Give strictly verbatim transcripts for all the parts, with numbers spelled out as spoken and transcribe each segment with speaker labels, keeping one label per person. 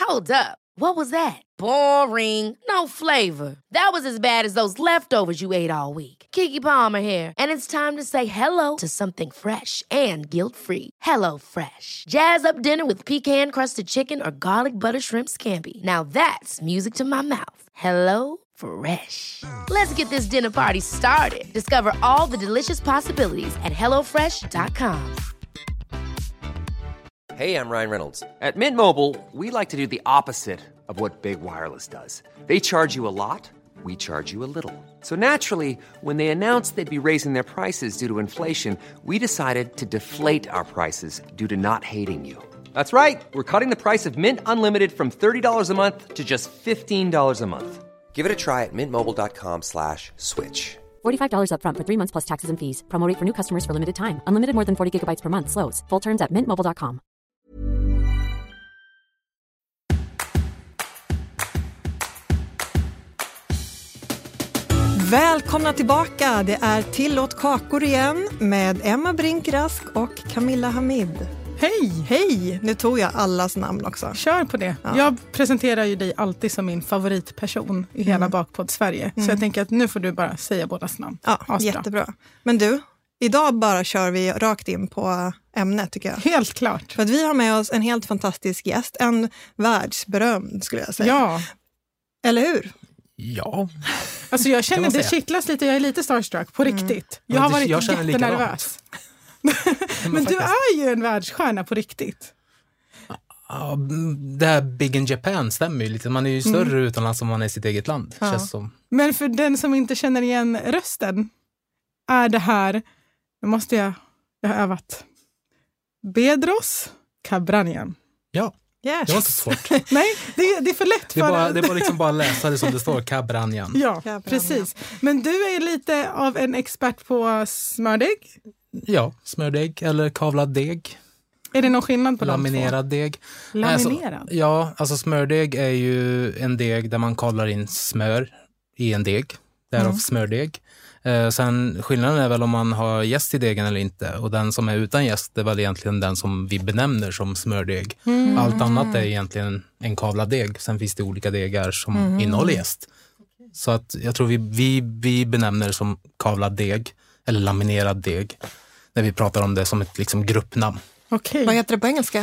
Speaker 1: Hold up. What was that? Boring. No flavor. That was as bad as those leftovers you ate all week. Keke Palmer here, and it's time to say hello to something fresh and guilt-free. Hello Fresh. Jazz up dinner with pecan-crusted chicken or garlic butter shrimp scampi. Now that's music to my mouth. Hello Fresh. Let's get this dinner party started. Discover all the delicious possibilities at hello fresh dot com.
Speaker 2: Hey, I'm Ryan Reynolds. At Mint Mobile, we like to do the opposite of what Big Wireless does. They charge you a lot, we charge you a little. So naturally, when they announced they'd be raising their prices due to inflation, we decided to deflate our prices due to not hating you. That's right. We're cutting the price of Mint Unlimited from thirty dollars a month to just fifteen dollars a month. Give it a try at mintmobile.com slash switch.
Speaker 3: forty-five dollars up front for three months plus taxes and fees. Promo rate for new customers for limited time. Unlimited more than forty gigabytes per month. Slows full terms at mint mobile dot com.
Speaker 4: Välkomna tillbaka. Det är Tillåt kakor igen med Emma Brinkrask och Camilla Hamid.
Speaker 5: Hej!
Speaker 4: Hej! Nu tog jag allas namn också.
Speaker 5: Kör på det. Ja. Jag presenterar ju dig alltid som min favoritperson i hela mm. Bakpodd Sverige. Mm. Så jag tänker att nu får du bara säga bådas namn.
Speaker 4: Ja, Asbra. Jättebra. Men du, idag bara kör vi rakt in på ämnet tycker jag.
Speaker 5: Helt klart.
Speaker 4: För att vi har med oss en helt fantastisk gäst. En världsberömd skulle jag säga.
Speaker 5: Ja.
Speaker 4: Eller hur?
Speaker 6: Ja.
Speaker 5: Alltså jag känner det kittlas lite, jag är lite starstruck på riktigt. Mm. Jag har varit jag jättenervös. Men du är ju en världsstjärna på riktigt.
Speaker 6: Ja, det här Big in Japan stämmer ju lite. Man är ju större mm. utomlands som man är i sitt eget land. Ja. Känns som.
Speaker 5: Men för den som inte känner igen rösten är det här, nu måste jag, jag har övat. Bedros Kabranian.
Speaker 6: Ja.
Speaker 4: Yes.
Speaker 6: Det var inte svårt.
Speaker 5: Nej, det, det är för lätt för...
Speaker 6: Det är bara, det är bara liksom bara läsa det som det står, Kabranian.
Speaker 5: Ja, Kabranian. Precis. Men du är lite av en expert på smördeg?
Speaker 6: Ja, smördeg eller kavlad deg.
Speaker 5: Är det någon skillnad på
Speaker 6: Laminerad
Speaker 5: de två?
Speaker 6: deg.
Speaker 5: Laminerad?
Speaker 6: Alltså, ja, alltså smördeg är ju en deg där man kavlar in smör i en deg. Därav mm. smördeg. Eh, sen skillnaden är väl om man har jäst i degen eller inte. Och den som är utan jäst är väl egentligen den som vi benämner som smördeg. Mm. Allt annat är egentligen en kavlad deg. Sen finns det olika degar som mm. innehåller jäst. Så att jag tror vi, vi, vi benämner som kavlad deg eller laminerad deg när vi pratar om det som ett liksom gruppnamn.
Speaker 4: Okay. Vad heter det på engelska?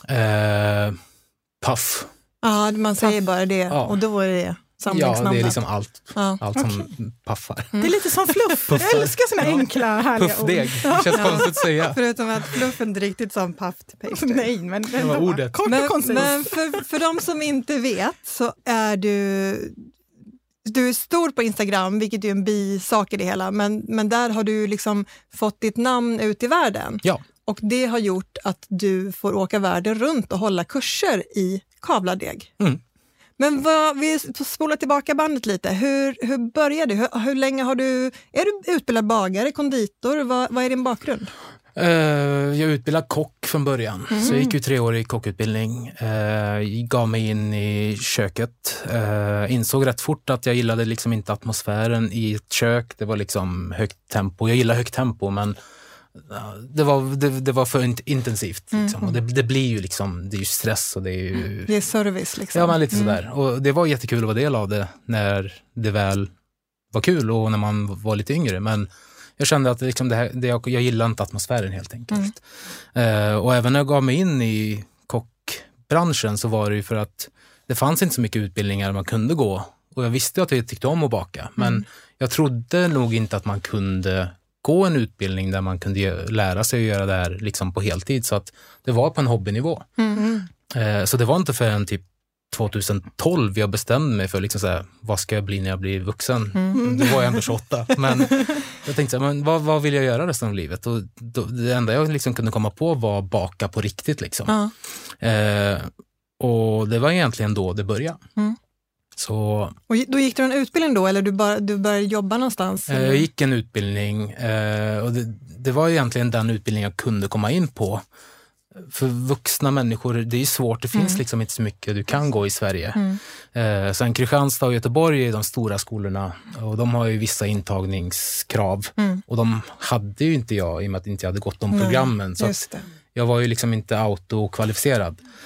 Speaker 6: Eh, puff.
Speaker 4: Ja, man säger puff. Bara det. Ja. Och då är det samlingsnamnet.
Speaker 6: Ja, det är liksom allt.
Speaker 4: Ja.
Speaker 6: Allt
Speaker 5: okay.
Speaker 6: som puffar.
Speaker 5: Mm. Det är lite som fluff. Jag älskar såna ja. enkla, härliga
Speaker 6: Puffdeg. Det känns ja. konstigt att säga.
Speaker 4: Förutom att fluff är inte riktigt som puffed paste.
Speaker 5: Nej, men
Speaker 6: det var ordet.
Speaker 5: Kort
Speaker 4: men,
Speaker 5: och koncist.
Speaker 4: Men för, för de som inte vet så är du... Du är stor på Instagram, vilket är en bisak i det hela. Men, men där har du liksom fått ditt namn ut i världen.
Speaker 6: Ja.
Speaker 4: Och det har gjort att du får åka världen runt och hålla kurser i kavladeg.
Speaker 6: Mm.
Speaker 4: Men vad, vi spolar tillbaka bandet lite. Hur, hur började du? Hur, hur länge har du... Är du utbildad bagare, konditor? Vad, vad är din bakgrund?
Speaker 6: Uh, jag är utbildad kock från början. Mm. Så jag gick ju tre år i kockutbildning. Uh, gav mig in i köket. Uh, insåg rätt fort att jag gillade liksom inte atmosfären i ett kök. Det var liksom högt tempo. Jag gillar högt tempo, men uh, det, var, det, det var för intensivt. Liksom. Mm. Och det, det blir ju liksom, det är ju stress och det är ju...
Speaker 4: Det är service liksom.
Speaker 6: Ja, men lite
Speaker 4: mm.
Speaker 6: sådär. Och det var jättekul att vara del av det när det väl var kul och när man var lite yngre. Men jag kände att liksom det här, det jag, jag gillar inte atmosfären helt enkelt. Mm. Uh, och även när jag gav mig in i kockbranschen så var det ju för att det fanns inte så mycket utbildningar man kunde gå. Och jag visste att jag tyckte om att baka. Men mm. jag trodde nog inte att man kunde gå en utbildning där man kunde lära sig att göra det här liksom på heltid. Så att det var på en hobbynivå. Mm. Uh, så det var inte förrän typ tjugohundratolv jag bestämde mig för liksom så här, vad ska jag bli när jag blir vuxen? Mm. Det var jag ändå tjugoåtta. Men jag tänkte så här, men vad, vad vill jag göra resten av livet? Och då, det enda jag liksom kunde komma på var baka på riktigt. Liksom.
Speaker 4: Ja.
Speaker 6: Eh, och det var egentligen då det började. Mm. Så,
Speaker 4: och då gick du en utbildning då? Eller du, bara, du började jobba någonstans?
Speaker 6: Eh, jag gick en utbildning. Eh, och det, det var egentligen den utbildning jag kunde komma in på. För vuxna människor, det är svårt, det finns mm. liksom inte så mycket du kan gå i Sverige. Mm. Eh, sen Kristianstad och Göteborg är de stora skolorna och de har ju vissa intagningskrav. Mm. Och de hade ju inte jag i och med att inte jag hade gått de programmen. Så att jag var ju liksom inte autokvalificerad.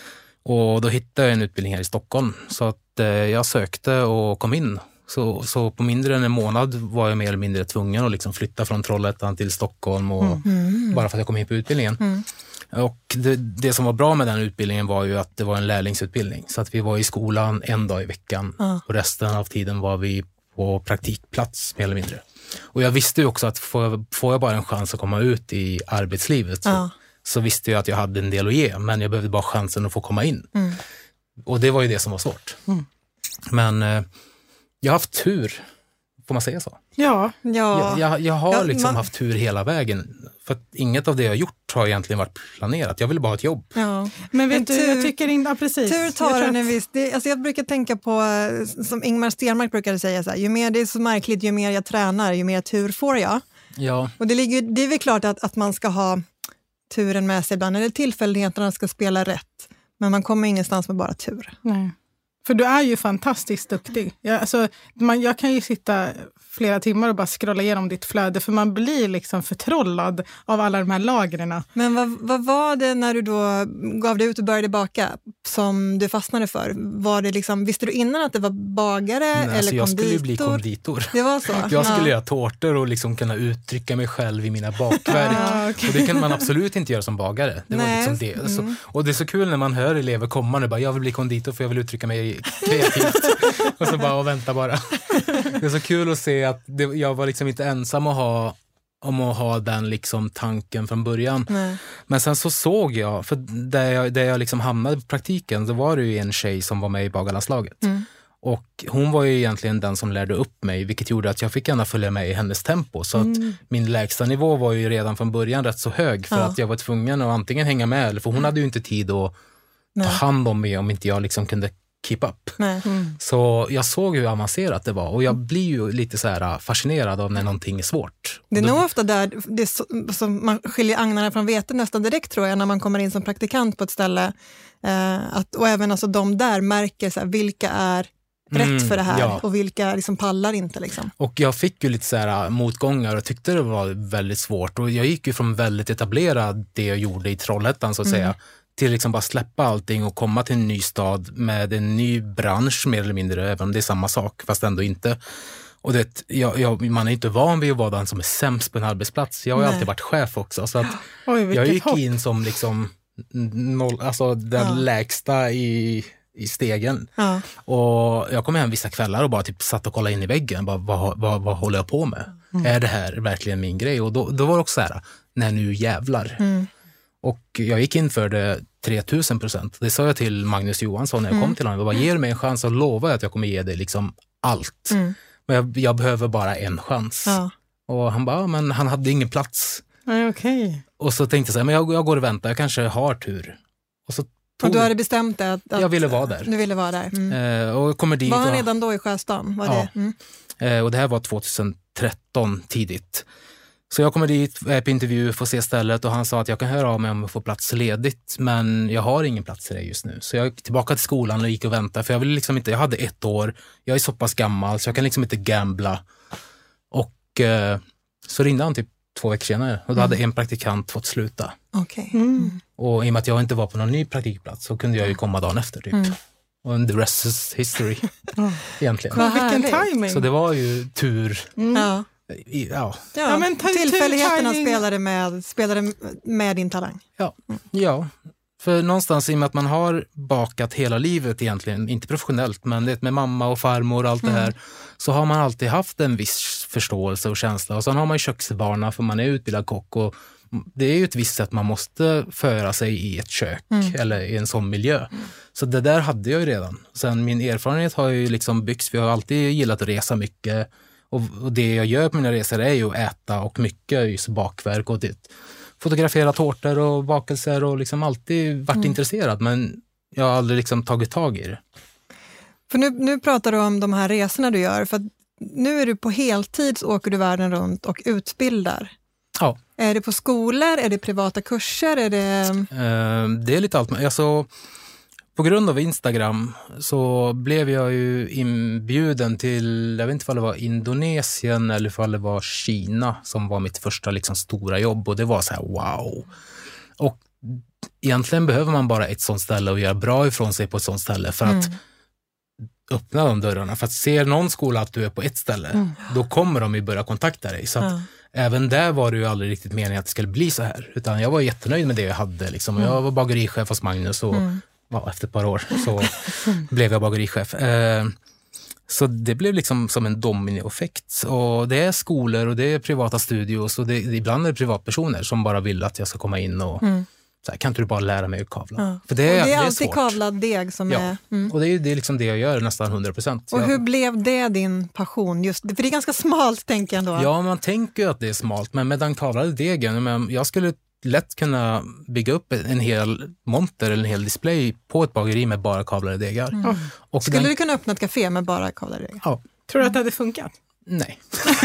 Speaker 6: Och då hittade jag en utbildning här i Stockholm. Så att eh, jag sökte och kom in. Så, så på mindre än en månad var jag mer eller mindre tvungen att liksom flytta från Trollhättan till Stockholm. Och, mm. Bara för att jag kom in på utbildningen. Mm. Och det, det som var bra med den utbildningen var ju att det var en lärlingsutbildning. Så att vi var i skolan en dag i veckan. Mm. Och resten av tiden var vi på praktikplats mer eller mindre. Och jag visste ju också att får jag, får jag bara en chans att komma ut i arbetslivet så, mm. så visste jag att jag hade en del att ge. Men jag behövde bara chansen att få komma in. Mm. Och det var ju det som var svårt. Mm. Men eh, jag har haft tur. Får man säga så?
Speaker 5: Ja.
Speaker 4: ja.
Speaker 6: Jag, jag, jag har
Speaker 4: ja,
Speaker 6: liksom
Speaker 4: man...
Speaker 6: haft tur hela vägen. För att inget av det jag har gjort har egentligen varit planerat. Jag ville bara ha ett jobb.
Speaker 4: Ja.
Speaker 5: Men vet
Speaker 4: Men
Speaker 5: du,
Speaker 4: tur,
Speaker 5: jag tycker inte, ja, precis.
Speaker 4: Tur tar en en viss, det, alltså jag brukar tänka på, som Ingmar Stenmark brukade säga, så här, ju mer det är så märkligt, ju mer jag tränar, ju mer tur får jag.
Speaker 6: Ja.
Speaker 4: Och det, ligger, det är väl klart att, att man ska ha turen med sig ibland, eller tillfälligheterna ska spela rätt. Men man kommer ingenstans med bara tur.
Speaker 5: Nej. För du är ju fantastiskt duktig. Jag, alltså, man, jag kan ju sitta flera timmar och bara scrolla igenom ditt flöde, för man blir liksom förtrollad av alla de här lagren.
Speaker 4: Men vad, vad var det när du då gav dig ut och började baka som du fastnade för? Var det liksom, visste du innan att det var bagare?
Speaker 6: Nej,
Speaker 4: eller
Speaker 6: alltså jag
Speaker 4: konditor?
Speaker 6: skulle bli konditor.
Speaker 4: Det var så?
Speaker 6: Jag skulle
Speaker 4: ja.
Speaker 6: göra tårtor och liksom kunna uttrycka mig själv i mina bakverk.
Speaker 5: Ah, okay.
Speaker 6: Och det kan man absolut inte göra som bagare. Det var
Speaker 4: Nej.
Speaker 6: liksom det.
Speaker 4: Mm.
Speaker 6: Så, och det är så kul när man hör elever komma och bara, jag vill bli konditor för jag vill uttrycka mig kreativt. Och så bara, och vänta bara. Det är så kul att se att det, jag var liksom inte ensam att ha, om att ha den liksom tanken från början.
Speaker 4: Nej.
Speaker 6: Men sen så såg jag, för där jag, där jag liksom hamnade på praktiken, så var det ju en tjej som var med i bagarlandslaget. Mm. Och hon var ju egentligen den som lärde upp mig, vilket gjorde att jag fick gärna följa med i hennes tempo. Så mm. att min lägsta nivå var ju redan från början rätt så hög, för ja. att jag var tvungen att antingen hänga med, eller för hon hade ju inte tid att Nej. ta hand om mig om inte jag liksom kunde keep up. Mm. Så jag såg hur avancerat det var, och jag blir ju lite så här fascinerad av när någonting är svårt.
Speaker 4: Det är
Speaker 6: då...
Speaker 4: nog ofta där det är så, så man skiljer agnarna från veten nästan direkt, tror jag, när man kommer in som praktikant på ett ställe. Eh, att, och även alltså, de där märker så här, vilka är rätt mm, för det här ja. och vilka liksom pallar inte. Liksom.
Speaker 6: Och jag fick ju lite så här motgångar och tyckte det var väldigt svårt. Och jag gick ju från väldigt etablerad det jag gjorde i Trollhättan så att mm. säga, till liksom bara släppa allting och komma till en ny stad med en ny bransch mer eller mindre, även om det är samma sak, fast ändå inte. Och det, jag, jag, man är inte van vid att vara den som är sämst på en arbetsplats. Jag har ju alltid varit chef också, så att Oj, jag gick hopp. in som liksom noll, alltså den ja. lägsta i, i stegen. Ja. Och jag kom hem vissa kvällar och bara typ satt och kollade in i väggen. Bara, vad, vad, vad håller jag på med? Mm. Är det här verkligen min grej? Och då, då var det också så här, när nu jävlar. Mm. Och jag gick in för det tretusen procent. Det sa jag till Magnus Johansson när jag mm. kom till honom. Jag bara, ger mig en chans och lovar att jag kommer ge dig liksom allt. Mm. Men jag, jag behöver bara en chans. Ja. Och han bara, men han hade ingen plats.
Speaker 5: Nej, okay.
Speaker 6: Och så tänkte jag så här, men jag, jag går och väntar, jag kanske har tur. Och, så
Speaker 4: och du hade bestämt det? Att, att
Speaker 6: jag ville vara där.
Speaker 4: Du ville vara där. Mm.
Speaker 6: Eh, och kommer dit
Speaker 4: var han
Speaker 6: och,
Speaker 4: redan då i Sjöstan? Var
Speaker 6: ja.
Speaker 4: det? Mm.
Speaker 6: Eh, och det här var tjugohundratretton tidigt. Så jag kommer dit, är på intervju, får se stället, och han sa att jag kan höra av mig om jag får plats ledigt, men jag har ingen plats i det just nu. Så jag gick tillbaka till skolan och gick och väntade, för jag ville liksom inte, jag hade ett år, jag är så pass gammal så jag kan liksom inte gambla. Och eh, så ringde han typ två veckor senare, och då hade en praktikant fått sluta.
Speaker 4: Okay.
Speaker 5: Mm.
Speaker 6: Och i och med att jag inte var på någon ny praktikplats så kunde jag ju komma dagen efter typ. Mm. Och the rest is history.
Speaker 5: Mm.
Speaker 6: Egentligen.
Speaker 5: Men vilken timing.
Speaker 6: Så det var ju tur.
Speaker 4: Mm. Ja.
Speaker 6: I, ja.
Speaker 4: Ja, ja, men tillfälligheterna spelade med, spelade med din talang.
Speaker 6: Ja, ja. För någonstans i och med att man har bakat hela livet egentligen, inte professionellt, men det med mamma och farmor och allt mm. det här, så har man alltid haft en viss förståelse och känsla. Och sen har man ju köksvana, för man är utbildad kock, och det är ju ett visst sätt man måste föra sig i ett kök mm. eller i en sån miljö. Mm. Så det där hade jag ju redan. Sen min erfarenhet har ju liksom byggts, för jag har alltid gillat att resa mycket. Och, och det jag gör på mina resor är ju att äta, och mycket just bakverk och det. Fotografera tårtor och bakelser, och liksom alltid varit mm. intresserad, men jag har aldrig liksom tagit tag i det.
Speaker 4: För nu, nu pratar du om de här resorna du gör, för att nu är du på heltid, så åker du världen runt och utbildar.
Speaker 6: Ja.
Speaker 4: Är det på skolor, är det privata kurser, är det...
Speaker 6: Uh, det är lite allt. Alltså, på grund av Instagram så blev jag ju inbjuden till, jag vet inte om det var Indonesien eller om det var Kina som var mitt första liksom stora jobb, och det var så här wow. Och egentligen behöver man bara ett sånt ställe och göra bra ifrån sig på ett sånt ställe för
Speaker 4: Mm.
Speaker 6: att öppna de dörrarna. För att ser någon skola att du är på ett ställe, mm. då kommer de ju börja kontakta dig. Så att
Speaker 4: Ja.
Speaker 6: även där var det ju aldrig riktigt meningen att det skulle bli så här. Utan jag var jättenöjd med det jag hade. Liksom.
Speaker 4: Mm.
Speaker 6: Jag var bagerichef hos Magnus och mm. ja, efter ett par år så blev jag bagerichef. Eh, så det blev liksom som en dominoeffekt. Och det är skolor och det är privata studios och det, ibland är det privatpersoner som bara vill att jag ska komma in och
Speaker 4: Mm.
Speaker 6: så här, kan inte du bara lära mig att kavla?
Speaker 4: Ja.
Speaker 6: För det är,
Speaker 4: och det är
Speaker 6: det är
Speaker 4: alltid
Speaker 6: svårt.
Speaker 4: kavlad deg som
Speaker 6: Ja.
Speaker 4: är... Mm.
Speaker 6: Och det är, det är liksom det jag gör nästan hundra procent.
Speaker 4: Och hur blev det din passion? Just, för det är ganska smalt, tänker jag ändå.
Speaker 6: Ja, man tänker ju att det är smalt, men med den kavlade degen, men jag skulle lätt kunna bygga upp en hel monter eller en hel display på ett bageri med bara kavlade degar.
Speaker 4: Mm.
Speaker 6: Och
Speaker 4: Skulle
Speaker 6: den,
Speaker 4: du kunna öppna ett café med bara kavlade degar?
Speaker 6: Ja.
Speaker 5: Tror du att det hade funkat?
Speaker 6: Nej.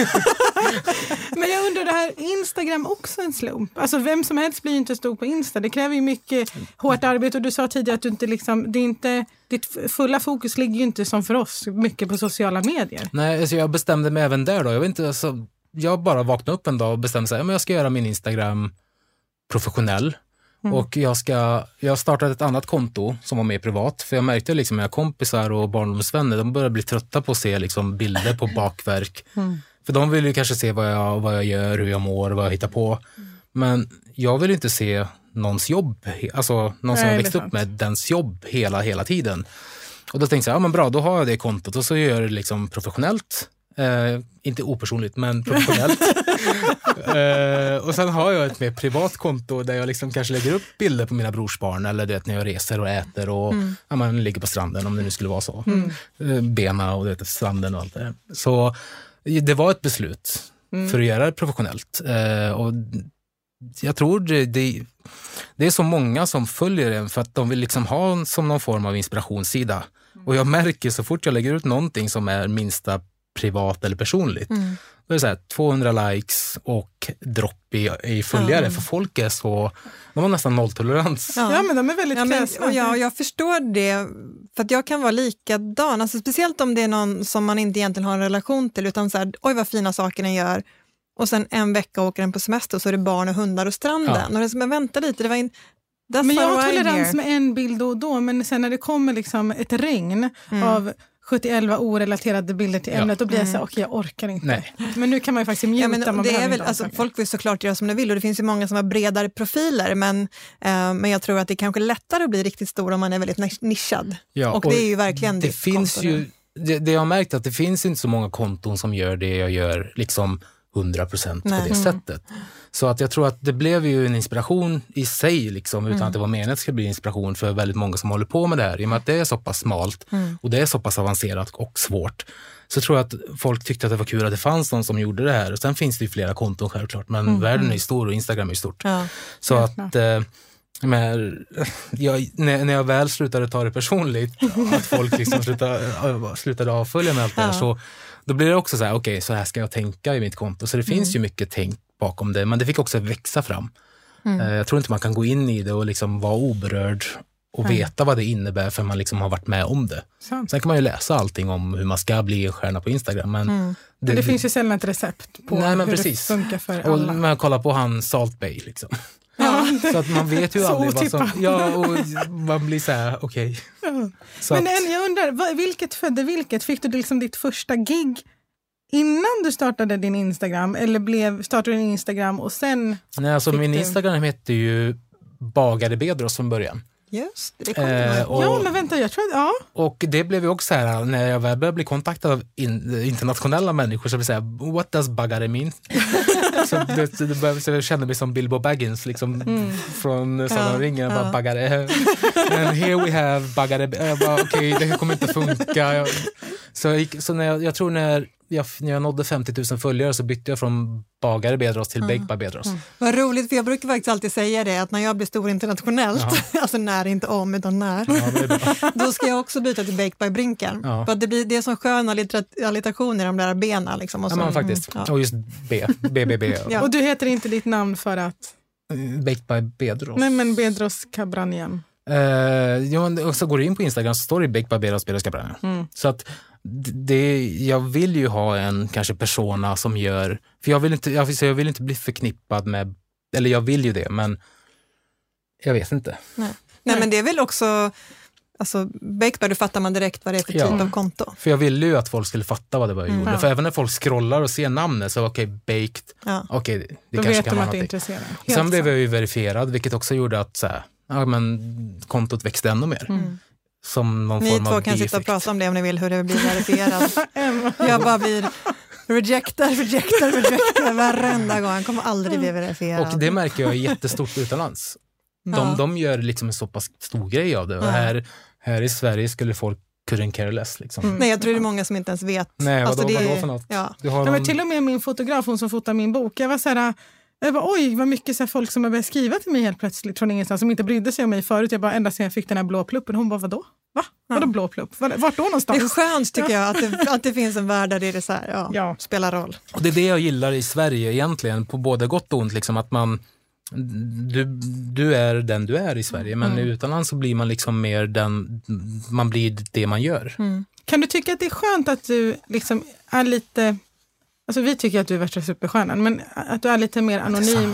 Speaker 5: Men jag undrar, det här Instagram också en slump? Alltså vem som helst blir ju inte stor på Insta. Det kräver ju mycket hårt arbete och du sa tidigare att du inte liksom, det är inte, ditt fulla fokus ligger ju inte som för oss mycket på sociala medier.
Speaker 6: Nej, alltså jag bestämde mig även där då. Jag vet inte, alltså, jag bara vaknade upp en dag och bestämde sig, men jag ska göra min Instagram professionell. Mm. Och jag ska, jag startade ett annat konto som var mer privat. För jag märkte liksom mina kompisar och barndomsvänner, de började bli trötta på att se liksom bilder på bakverk. Mm. För de vill ju kanske se vad jag, vad jag gör, hur jag mår, vad jag hittar på. Men jag vill inte se någons jobb, alltså någon
Speaker 5: Nej,
Speaker 6: som har växt upp med dens jobb hela, hela tiden. Och då tänkte jag, ja men bra, då har jag det kontot och så gör jag det liksom professionellt. Eh, inte opersonligt, men professionellt. eh, och sen har jag ett mer privat konto där jag liksom kanske lägger upp bilder på mina brorsbarn eller det när jag reser och äter och mm. ja, man ligger på stranden om det nu skulle vara så. Mm. Eh, bena och det, stranden och allt det. Så det var ett beslut mm. för att göra det professionellt. Eh, och jag tror det, det, det är så många som följer den för att de vill liksom ha som någon form av inspirationssida. Mm. Och jag märker så fort jag lägger ut någonting som är minsta privat eller personligt. Mm. Då är det så här, tvåhundra likes och dropp i, i följare. Mm. För folk är så, de har nästan nolltolerans.
Speaker 5: Ja, ja men de är väldigt
Speaker 4: ja, men,
Speaker 5: kläsna.
Speaker 4: och jag, jag förstår det, för att jag kan vara likadan. Alltså, speciellt om det är någon som man inte egentligen har en relation till, utan så här, oj vad fina saker den gör. Och sen en vecka åker den på semester och så är det barn och hundar och stranden. Ja. Och det är som, jag väntar lite, det var in,
Speaker 5: men jag har tolerans med en bild då och då, men sen när det kommer liksom ett regn mm. av sjuttioelva orelaterade bilder till ämnet, ja. Då blir jag så här, okej, okay, jag orkar inte.
Speaker 6: Nej.
Speaker 5: Men nu kan man ju faktiskt mjuta. Ja,
Speaker 4: men det är väl, alltså, folk vill såklart göra som de vill och det finns ju många som har bredare profiler, men, eh, men jag tror att det är kanske lättare att bli riktigt stor om man är väldigt nischad. Ja, och, och det är ju verkligen
Speaker 6: det. Det finns ju, det, det jag har märkt att det finns inte så många konton som gör det jag gör liksom hundra procent på det mm. sättet. Så att jag tror att det blev ju en inspiration i sig liksom, utan mm. att det var meningen att det skulle bli inspiration för väldigt många som håller på med det här. I och med att det är så pass smalt mm. och det är så pass avancerat och svårt, så tror jag att folk tyckte att det var kul att det fanns någon som gjorde det här. Och sen finns det ju flera konton självklart, men mm. världen är stor och Instagram är stort. Ja. Så ja. att eh, men, jag, när, när jag väl slutade ta det personligt, att folk liksom slutade, slutade avfölja med allt det här, ja. så då blir det också så här, okej, okay, så här ska jag tänka i mitt konto. Så det finns mm. ju mycket tänk bakom det, men det fick också växa fram. Mm. Jag tror inte man kan gå in i det och liksom vara oberörd och mm. veta vad det innebär för man liksom har varit med om det. Sant. Sen kan man ju läsa allting om hur man ska bli en stjärna på Instagram. Men,
Speaker 5: mm. det, men det finns ju sällan ett recept på nej, men hur precis. Det funkar för alla.
Speaker 6: Och man kollar på han Salt Bay liksom. Ja. Så att man vet ju aldrig vad som... Ja, och man blir så här, okej. Okay. Ja.
Speaker 5: Men att, jag undrar, vilket födde vilket? Fick du liksom ditt första gig innan du startade din Instagram? Eller blev, startade din Instagram och sen...
Speaker 6: Nej, alltså min du... Instagram hette ju Bagare Bedros från början.
Speaker 4: Just det, kommer
Speaker 6: eh, och,
Speaker 5: ja, men vänta, jag tror att, ja.
Speaker 6: Och det blev ju också så här, när jag väl började bli kontaktad av in, internationella människor så vill säga, what does bagare mean? så, det, det började, så jag kände mig som Bilbo Baggins liksom, mm. från Sagan om ringen, ja. bara bagare. And here we have bagare. Okej, okay, det här kommer inte funka. Jag, så jag, gick, så när jag, jag tror när jag, när jag nådde femtio tusen följare så bytte jag från Bagare Bedros till mm. Baked by Bedros. Mm.
Speaker 4: Vad roligt, för jag brukar faktiskt alltid säga det, att när jag blir stor internationellt, ja. alltså när, inte om utan när, ja, då ska jag också byta till Baked by Brinken. Ja. För att det blir det är som sköna alliterationer i de där benen. Liksom, och så,
Speaker 6: ja, men faktiskt. Mm, ja. Och just B, B B B.
Speaker 5: Ja. Och du heter inte ditt namn för att?
Speaker 6: Baked by Bedros.
Speaker 5: Nej, men Bedros Cabranian.
Speaker 6: Uh, ja, och så går du in på Instagram så står det Baked by Bedros Bedros Cabranian. Mm. Så att det, jag vill ju ha en kanske persona som gör, för jag vill inte, jag vill, jag vill inte bli förknippad med, eller jag vill ju det, men Jag vet inte.
Speaker 4: Nej, Nej men det är väl också... Alltså, Baked, då fattar man direkt vad det är för typ
Speaker 6: ja.
Speaker 4: av konto.
Speaker 6: För jag ville ju att folk skulle fatta vad det var jag
Speaker 4: mm.
Speaker 6: gjorde.
Speaker 4: Ja.
Speaker 6: För även när folk scrollar och ser namnet så okej, okay, Baked,
Speaker 4: ja.
Speaker 6: okej, okay, det
Speaker 5: då
Speaker 6: kanske
Speaker 5: vet
Speaker 6: kan
Speaker 5: de
Speaker 6: vara
Speaker 5: att det
Speaker 6: någonting.
Speaker 5: intresserar.
Speaker 6: Sen sant. Blev jag ju verifierad, vilket också gjorde att så här, ja, men, kontot växte ännu mer. Mm. Som någon
Speaker 4: ni
Speaker 6: form av
Speaker 4: två kan sitta och prata om det om ni vill, hur det blir verifierat. Jag bara blir rejectar, rejectar, rejectar varenda gång. Han kommer aldrig bli verifierad.
Speaker 6: Och det märker jag är jättestort utomlands. De, ja. de gör liksom en så pass stor grej av det. Och här, här i Sverige skulle folk couldn't care less. Liksom.
Speaker 4: Mm. Nej, jag tror det är många som inte ens vet.
Speaker 6: Nej,
Speaker 4: alltså,
Speaker 6: vadå,
Speaker 4: det är,
Speaker 6: vadå för något?
Speaker 4: Ja.
Speaker 6: Du har
Speaker 5: ja,
Speaker 6: någon...
Speaker 5: men till och med min fotograf, hon som fotar min bok, jag var så här, jag bara, oj, vad mycket så här, folk som har börjat skriva till mig helt plötsligt från ingenstans, som inte brydde sig om mig förut. Jag bara, ända sedan jag fick den här blå pluppen, hon bara, vadå? Va? Ja. Vadå blå plupp? Vart då någonstans?
Speaker 4: Det är skönt tycker jag att det, att det finns en värld där det är så här, ja, ja. spelar roll.
Speaker 6: Och det är det jag gillar i Sverige egentligen, på både gott och ont, liksom, att man Du, du är den du är i Sverige, men mm. utomlands så blir man liksom mer den, man blir det man gör.
Speaker 5: Mm. Kan du tycka att det är skönt att du liksom är lite, alltså vi tycker att du är värsta superstjärnan, men att du är lite mer anonym.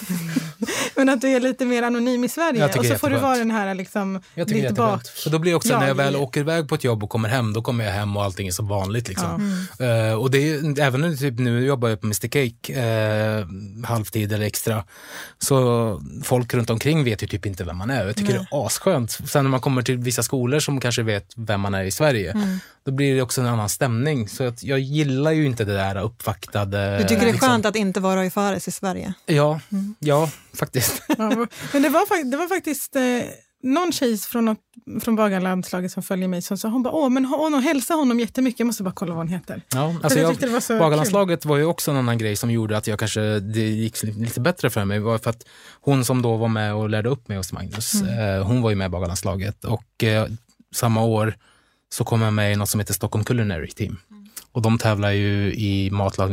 Speaker 5: Men att du är lite mer anonym i Sverige. Och så får du vara den här liksom
Speaker 6: jag tycker lite bak. För då blir också ja, när jag väl åker iväg på ett jobb och kommer hem, då kommer jag hem och allting är så vanligt liksom. Ja. Mm. Uh, och det är, även när typ nu jobbar jag på mister Cake uh, halvtid eller extra, så folk runt omkring vet ju typ inte vem man är. Jag tycker Nej. det är asskönt. Sen när man kommer till vissa skolor som kanske vet vem man är i Sverige, mm. då blir det också en annan stämning. Så att jag gillar ju inte det där uppvaktade.
Speaker 4: Du tycker det är
Speaker 6: liksom.
Speaker 4: skönt att inte vara i fares i Sverige?
Speaker 6: Ja, mm. ja faktiskt.
Speaker 5: Ja, men det var, det var faktiskt eh, någon tjej från, något, från Bagarlandslaget som följer mig som sa, hon bara, åh men hon hälsa honom jättemycket, jag måste bara kolla vad hon heter.
Speaker 6: Ja, alltså jag, jag Bagarlandslaget var ju också en annan grej som gjorde att jag kanske, det gick lite bättre för mig, var för att hon som då var med och lärde upp mig hos Magnus, mm. eh, hon var ju med i Bagarlandslaget och eh, samma år så kom jag med i något som heter Stockholm Culinary Team. Mm. Och de tävlar ju i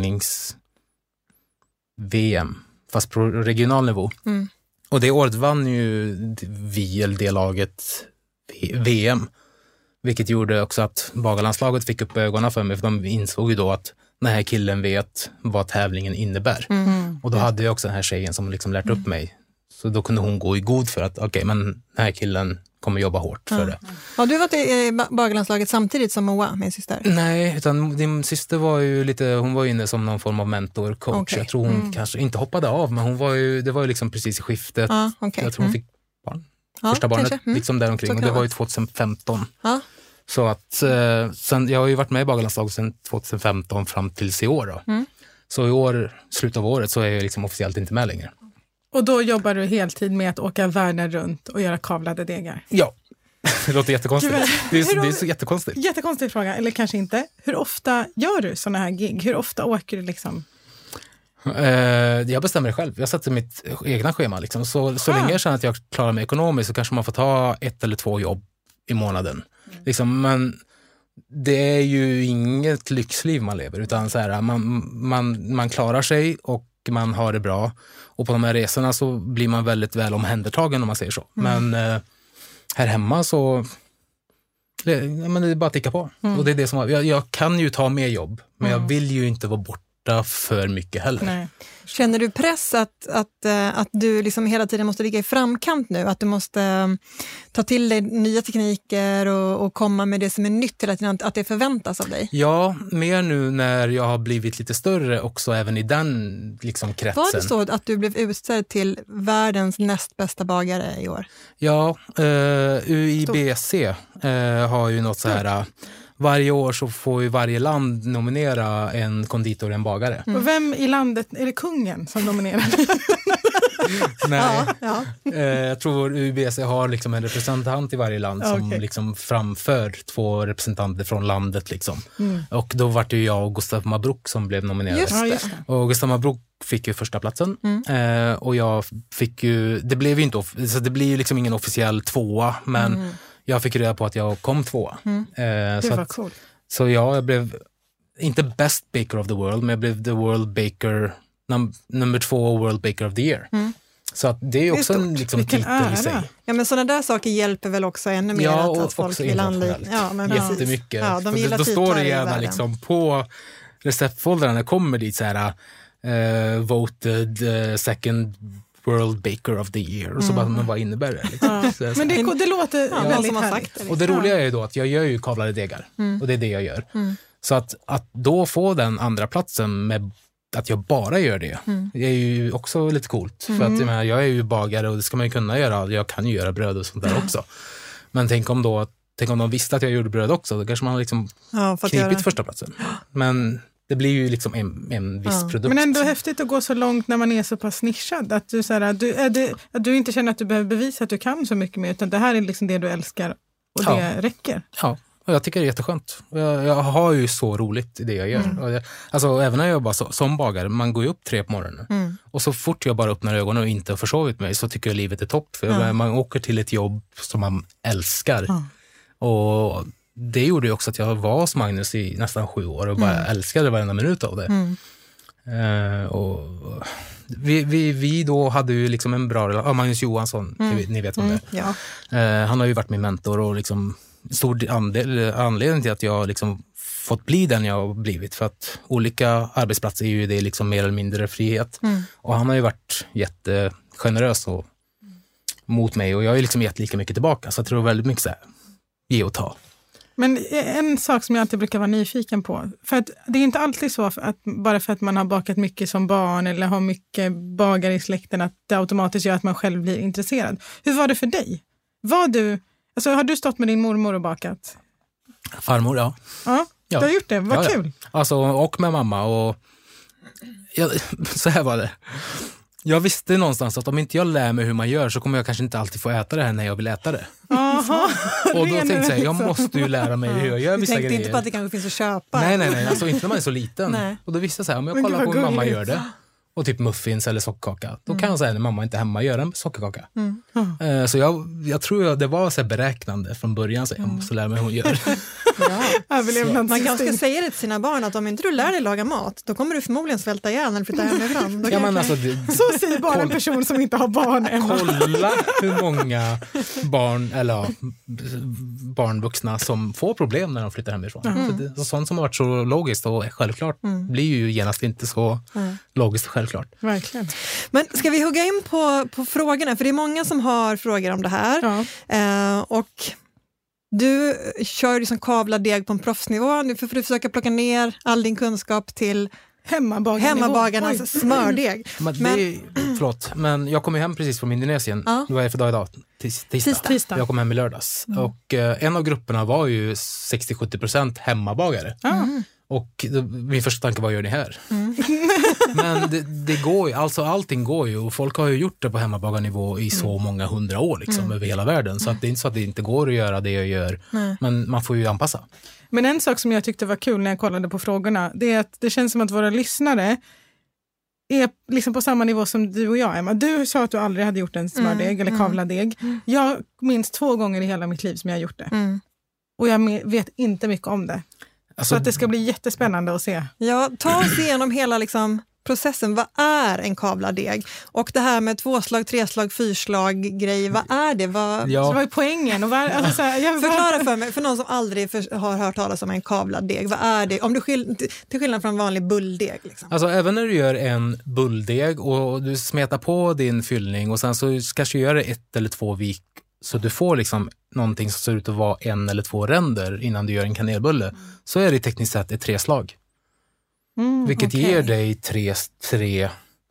Speaker 6: matlagnings-V M, fast på regional nivå. Mm. Och det året vann ju vi, eller det laget, V M. Vilket gjorde också att Bagarlandslaget fick upp ögonen för mig, för de insåg ju då att den här killen vet vad tävlingen innebär. Mm. Och då hade jag också den här tjejen som liksom lärt upp mig. Så då kunde hon gå i god för att, okej, okay, men den här killen kommer jobba hårt för ja. det.
Speaker 4: Har du varit i Bagarlandslaget samtidigt som Moa, min syster?
Speaker 6: Nej, utan din syster var ju lite, hon var inne som någon form av mentor, coach. Okay. Jag tror hon mm. kanske inte hoppade av, men hon var ju, det var ju liksom precis i skiftet. Ah, okay. Jag tror hon mm. fick barn. Ja, första barnet, mm. liksom där omkring. Och det var ju tjugohundrafemton. Ja. Så att, eh, sen, jag har ju varit med i Bagarlandslaget sedan tjugohundrafemton fram tills i år då. Mm. Så i år, slutet av året, så är jag liksom officiellt inte med längre.
Speaker 5: Och då jobbar du heltid med att åka världen runt och göra kavlade degar?
Speaker 6: Ja, det låter jättekonstigt. Det är, det är så jättekonstigt.
Speaker 5: Jättekonstig fråga, eller kanske inte. Hur ofta gör du såna här gig? Hur ofta åker du liksom?
Speaker 6: Uh, jag bestämmer det själv. Jag sätter mitt egna schema. Liksom. Så, så länge jag känner att jag klarar mig ekonomiskt så kanske man får ta ett eller två jobb i månaden. Mm. Liksom, men det är ju inget lyxliv man lever, utan så här, man, man, man klarar sig och man har det bra. Och på de här resorna så blir man väldigt väl omhändertagen om man säger så. Mm. Men eh, här hemma så det, men det är bara att ticka på. Mm. Och det är det som, jag, jag kan ju ta mer jobb, men mm. jag vill ju inte vara borta för mycket heller.
Speaker 4: Nej. Känner du press att, att, att du liksom hela tiden måste ligga i framkant nu? Att du måste ta till dig nya tekniker och, och komma med det som är nytt hela tiden, att det förväntas av dig?
Speaker 6: Ja, mer nu när jag har blivit lite större också, även i den liksom kretsen.
Speaker 4: Var det så att du blev utsedd till världens näst bästa bagare i år?
Speaker 6: Ja, uh, U I B C uh, har ju något så här... Varje år så får ju varje land nominera en konditor och en bagare.
Speaker 5: Mm. Och vem i landet, är det kungen som nominerar?
Speaker 6: Nej, ja, ja. Eh, jag tror U B C har liksom en representant i varje land som okay. liksom framför två representanter från landet. Liksom. Mm. Och då var det ju jag och Gustav Mabrouk som blev nominerade.
Speaker 5: Just det. Ja, just det.
Speaker 6: Och Gustav Mabrouk fick ju första platsen. Mm. Eh, och jag fick ju, det blev ju inte, så det blir ju liksom ingen officiell tvåa, men mm. jag fick reda på att jag kom två. Mm. Eh,
Speaker 5: det
Speaker 6: så
Speaker 5: var
Speaker 6: att,
Speaker 5: coolt.
Speaker 6: Så ja, jag blev inte best baker of the world, men jag blev the world baker, num- nummer två world baker of the year. Mm. Så att det är också det är en liksom, titel i sig.
Speaker 4: Ja, men sådana där saker hjälper väl också ännu mer
Speaker 6: ja,
Speaker 4: att, att folk vill anlita. Ja, men
Speaker 6: jättemycket.
Speaker 4: Ja, de gillar
Speaker 6: då står det gärna liksom på receptfoldrarna kommer dit så här uh, voted uh, second World Baker of the Year. Och så bara, men vad innebär det? Liksom.
Speaker 5: Ja.
Speaker 6: Så,
Speaker 5: men det, det låter ja, väldigt härligt.
Speaker 6: Och det roliga är ju då att jag gör ju kavlade degar. Mm. Och det är det jag gör. Mm. Så att, att då få den andra platsen med att jag bara gör det, mm. det är ju också lite coolt. Mm. För att jag, menar, jag är ju bagare och det ska man ju kunna göra. Jag kan ju göra bröd och sånt där också. Men tänk om då tänk om de visste att jag gjorde bröd också. Då kanske man liksom ja, knipit första platsen. Men det blir ju liksom en, en viss ja. produkt.
Speaker 5: Men ändå häftigt att gå så långt när man är så pass nischad. Att du, så här, du, är det, att du inte känner att du behöver bevisa att du kan så mycket mer. Utan det här är liksom det du älskar och ja. det räcker. Ja.
Speaker 6: Och jag tycker det är jätteskönt. Jag, jag har ju så roligt i det jag gör. Mm. Och jag, alltså även när jag jobbar så, som bagare, man går ju upp tre på morgonen. Mm. Och så fort jag bara öppnar ögonen och inte har försovit mig så tycker jag livet är topp. För mm. man åker till ett jobb som man älskar. Mm. Och det gjorde ju också att jag var hos Magnus i nästan sju år och bara mm. älskade varenda minut av det. Mm. Uh, och vi, vi, vi då hade ju liksom en bra relation. Ja, Magnus Johansson, mm. ni, ni vet om det. Mm. Ja. Uh, han har ju varit min mentor och liksom stor andel, anledning till att jag liksom fått bli den jag har blivit. För att olika arbetsplatser är ju det liksom mer eller mindre frihet. Mm. Och han har ju varit jättegenerös och, mot mig och jag har ju liksom gett lika mycket tillbaka. Så jag tror väldigt mycket så här, ge och ta.
Speaker 5: Men en sak som jag alltid brukar vara nyfiken på, för att det är inte alltid så att bara för att man har bakat mycket som barn eller har mycket bagare i släkten att det automatiskt gör att man själv blir intresserad. Hur var det för dig? Var du, alltså har du stått med din mormor och bakat?
Speaker 6: Farmor, ja.
Speaker 5: Ja, du har gjort det, vad ja, kul.
Speaker 6: Ja. Alltså, och med mamma och ja, så här var det. Jag visste någonstans att om inte jag lär mig hur man gör så kommer jag kanske inte alltid få äta det här när jag vill äta det.
Speaker 5: Aha,
Speaker 6: och då tänkte jag, jag måste ju lära mig hur jag gör vissa grejer.
Speaker 4: Du tänkte inte på att det kanske finns att köpa?
Speaker 6: Nej, nej, nej. Alltså inte när man är så liten. Nej. Och då visste jag så här, om jag kollar på hur mamma gör det och typ muffins eller sockerkaka, då kan jag säga när mamma inte är hemma göra en sockerkaka. Mm. Mm. Så jag, jag tror att det var så här beräknande från början, så jag måste lära mig hur hon gör.
Speaker 4: Ja. Man kanske ska säga det till sina barn att om inte du lär dig laga mat, då kommer du förmodligen svälta ihjäl när du flyttar hemifrån.
Speaker 6: Ja, men alltså, det,
Speaker 5: så säger bara en person som inte har barn än.
Speaker 6: Kolla hur många barn eller ja, barnvuxna som får problem när de flyttar hemifrån. Mm. Så det, så sånt som har varit så logiskt och självklart mm. blir ju genast inte så mm. logiskt och självklart.
Speaker 5: Verkligen.
Speaker 4: Men ska vi hugga in på, på frågorna? För det är många som har frågor om det här. Ja. Eh, och du kör liksom kavlad deg på en proffsnivå. Nu får du försöka plocka ner all din kunskap till
Speaker 5: Hemmabagarnas
Speaker 4: hemmabagarnas smördeg.
Speaker 6: Men det är, förlåt, men jag kom hem precis från Indonesien. Ja. Vad är det för dag idag? Tis, tisdag. tisdag. Jag kom hem i lördags. Mm. Och eh, en av grupperna var ju sextio till sjuttio procent hemmabagare. Mm. Och min första tanke, vad gör ni här? Mm. Men det, det går ju, alltså allting går ju. Och folk har ju gjort det på hemmabagarnivå i så mm. många hundra år liksom, mm. över hela världen. Så att det är inte så att det inte går att göra det jag gör. Mm. Men man får ju anpassa.
Speaker 5: Men en sak som jag tyckte var kul när jag kollade på frågorna, det är att det känns som att våra lyssnare är liksom på samma nivå som du och jag, Emma. Du sa att du aldrig hade gjort en smördeg mm. eller kavladeg. Mm. Jag minns två gånger i hela mitt liv som jag har gjort det. Mm. Och jag vet inte mycket om det. Alltså, så att det ska bli jättespännande att se.
Speaker 4: Ja, ta oss igenom hela liksom processen. Vad är en kavlad deg? Och det här med tvåslag, treslag, fyrslag grej, vad är det? Vad...
Speaker 5: Ja. Så vad är poängen? Och var, alltså, så här, jag...
Speaker 4: Förklara för mig, för någon som aldrig för, har hört talas om en kavlad deg. Vad är det? Om du skill, till skillnad från en vanlig bulldeg. Liksom.
Speaker 6: Alltså även när du gör en bulldeg och du smetar på din fyllning och sen så kanske du gör det ett eller två vik så du får liksom någonting som ser ut att vara en eller två ränder innan du gör en kanelbulle, mm. så är det tekniskt sett ett tre slag. Mm, vilket okay. ger dig tre, tre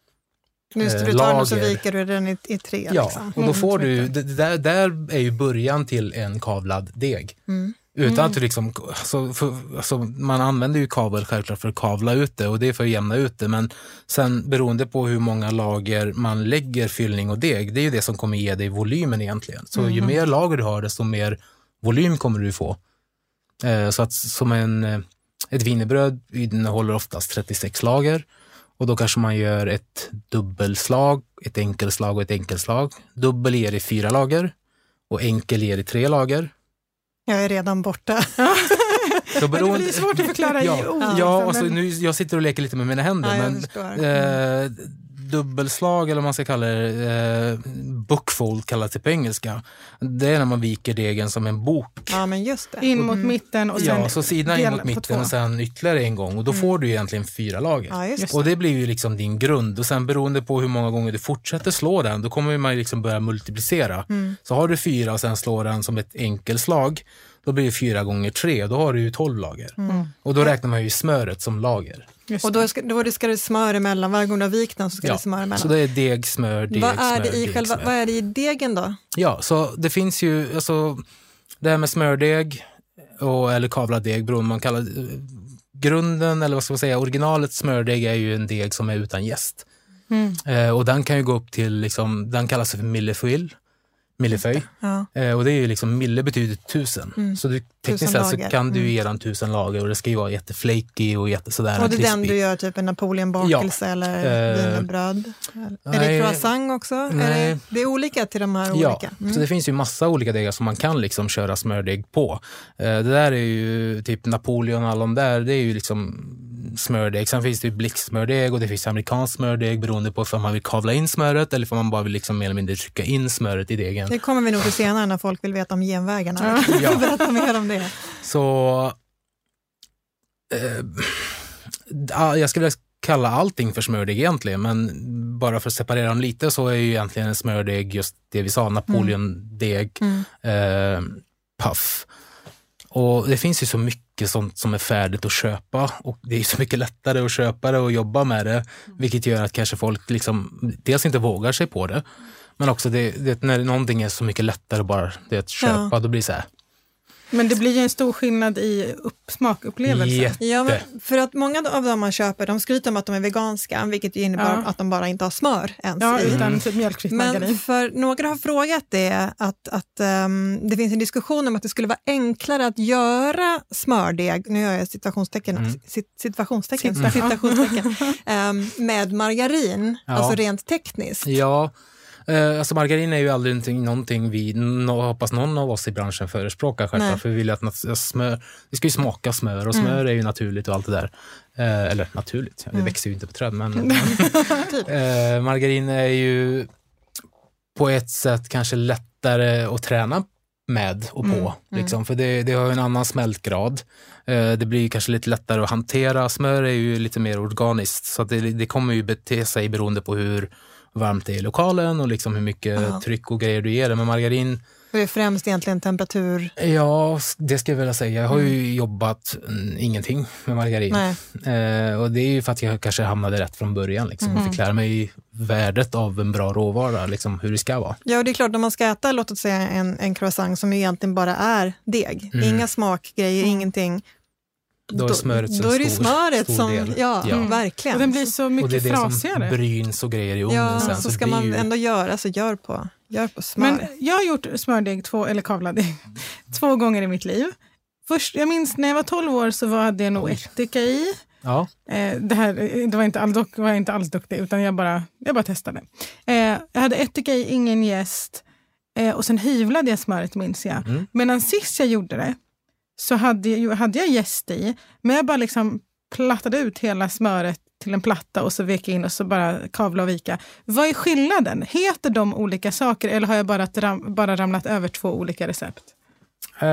Speaker 4: Just det, du tar den och så viker du den i, i tre.
Speaker 6: Ja,
Speaker 4: liksom.
Speaker 6: och då får mm, du, det, där, där är ju början till en kavlad deg. Mm. Utan mm. att du liksom, alltså, för, alltså, man använder ju kavel självklart för att kavla ut det och det är för att jämna ut det, men sen beroende på hur många lager man lägger fyllning och deg, det är ju det som kommer ge dig volymen egentligen. Så mm. ju mer lager du har, desto mer volym kommer du få. Eh, så att som en, ett wienerbröd innehåller oftast trettiosex lager och då kanske man gör ett dubbelslag, ett enkelslag och ett enkelslag. Dubbel ger i fyra lager och enkel ger i tre lager.
Speaker 4: Jag är redan borta.
Speaker 5: Så beroende... Det blir svårt att förklara
Speaker 6: ja,
Speaker 5: i ord.
Speaker 6: Ja, alltså, nu, jag sitter och leker lite med mina händer. Ja, men, eh, dubbelslag, eller vad man ska kalla det, eh, bookfold kallas det på engelska. Det är när man viker degen som en bok.
Speaker 4: Ja, men just det.
Speaker 5: In mot mm. mitten och sen
Speaker 6: ja, så sidan in mot mitten och sen ytterligare en gång. Och då mm. får du egentligen fyra lager.
Speaker 4: Ja, just
Speaker 6: och det blir ju liksom din grund. Och sen beroende på hur många gånger du fortsätter slå den, då kommer man ju liksom börja multiplicera. Mm. Så har du fyra och sen slår den som ett enkelslag, då blir det fyra gånger tre. Då har du ju tolv lager. Mm. Och då räknar man ju smöret som lager.
Speaker 4: Och då ska, då ska det smör emellan. Varje gång du har vikt den så ska ja, det smör emellan.
Speaker 6: Så det är deg, smör, deg,
Speaker 4: vad är
Speaker 6: smör,
Speaker 4: det i
Speaker 6: deg,
Speaker 4: själva,
Speaker 6: smör.
Speaker 4: Vad är det i degen då?
Speaker 6: Ja, så det finns ju, alltså, det här med smördeg och, eller kavlad deg, beroende man kallar grunden, eller vad ska man säga, originalet smördeg är ju en deg som är utan jäst. Mm. Eh, och den kan ju gå upp till, liksom, den kallas för millefeuille. Millefeuille. Ja. Eh, och det är ju liksom, mille betyder tusen. Mm. Så du, tekniskt sett så kan du ge den tusen lager och det ska ju vara jätteflaky och jätte sådär.
Speaker 4: Och det är den du gör typ en Napoleonbakelse ja. eller eh, wienerbröd? Är nej, det croissant också? Nej. Är det, det är olika till de här
Speaker 6: ja.
Speaker 4: olika?
Speaker 6: Mm. Så det finns ju massa olika degar som man kan liksom köra smördeg på. Eh, det där är ju typ Napoleon och alla de där, det är ju liksom smördeg. Sen finns det ju blicksmördeg och det finns amerikansk smördeg beroende på om man vill kavla in smöret eller om man bara vill liksom mer eller mindre trycka in smöret i degen.
Speaker 4: Det kommer vi nog till senare när folk vill veta om genvägarna. Ja. Berätta mer om det.
Speaker 6: Så eh, jag skulle kalla allting för smördeg egentligen, men bara för att separera dem lite så är ju egentligen en smördeg just det vi sa, Napoleon-deg, mm. eh, puff. Och det finns ju så mycket sånt som är färdigt att köpa och det är så mycket lättare att köpa det och jobba med det, vilket gör att kanske folk liksom dels inte vågar sig på det, men också det, det, när någonting är så mycket lättare bara det att köpa, ja. Då blir det så här.
Speaker 5: Men det blir ju en stor skillnad i upp, smakupplevelse.
Speaker 4: Ja, men för att många av dem man köper, de skryter om att de är veganska, vilket innebär ja. att de bara inte har smör ens.
Speaker 5: Ja,
Speaker 4: i.
Speaker 5: utan typ mjölkfritt margarin.
Speaker 4: Men för några har frågat det, att, att um, det finns en diskussion om att det skulle vara enklare att göra smördeg, nu gör jag situationstecken, mm. situationstecken, mm. situationstecken um, med margarin, ja. alltså rent tekniskt.
Speaker 6: Ja. Alltså margarin är ju aldrig någonting, någonting vi no, hoppas någon av oss i branschen förespråkar självklart, för vi vill att smör, det ska ju smaka smör och smör mm. är ju naturligt och allt det där. Eh, eller naturligt, ja, det mm. växer ju inte på träd, men eh, margarin är ju på ett sätt kanske lättare att träna med och på, mm. liksom, mm. för det, det har ju en annan smältgrad. Eh, det blir kanske lite lättare att hantera. Smör är ju lite mer organiskt, så att det, det kommer ju bete sig beroende på hur varmt det är i lokalen och liksom hur mycket ja. tryck och grejer du ger det. Men margarin...
Speaker 4: Det är främst egentligen temperatur.
Speaker 6: Ja, det ska jag vilja säga. Jag har ju mm. jobbat mm, ingenting med margarin. Eh, och det är ju för att jag kanske hamnade rätt från början. Liksom. Mm. Jag fick lära mig värdet av en bra råvara, liksom, hur det ska vara.
Speaker 4: Ja, och det är klart, om man ska äta, låt oss säga en, en croissant som egentligen bara är deg. Mm. Inga smakgrejer, mm. ingenting.
Speaker 6: Då är smöret så
Speaker 4: då är det
Speaker 6: stor,
Speaker 4: smöret
Speaker 6: stor
Speaker 4: som,
Speaker 6: del.
Speaker 4: Ja, ja. Mm, verkligen.
Speaker 5: Och den blir så mycket frasigare. Och det är det
Speaker 6: som bryns och grejer i ugnen
Speaker 4: ja,
Speaker 6: sen.
Speaker 4: Så,
Speaker 6: så
Speaker 4: ska
Speaker 6: man
Speaker 4: ju... ändå göra, så gör på, gör på smör.
Speaker 5: Men jag har gjort smördeg, två, eller kavladeg, två gånger i mitt liv. Först, jag minns när jag var tolv år så var det nog ättika i.
Speaker 6: Ja.
Speaker 5: Eh, det här det var inte, all, dock, var jag inte alls duktig, utan jag bara, jag bara testade. Eh, jag hade ättika i, ingen jäst. Eh, och sen hyvlade jag smöret, minns jag. Mm. Men sist jag gjorde det så hade jag, hade jag jäst i, men jag bara liksom plattade ut hela smöret till en platta och så vek in och så bara kavla och vika. Vad är skillnaden? Heter de olika saker eller har jag bara, ram, bara ramlat över två olika recept?
Speaker 6: Uh,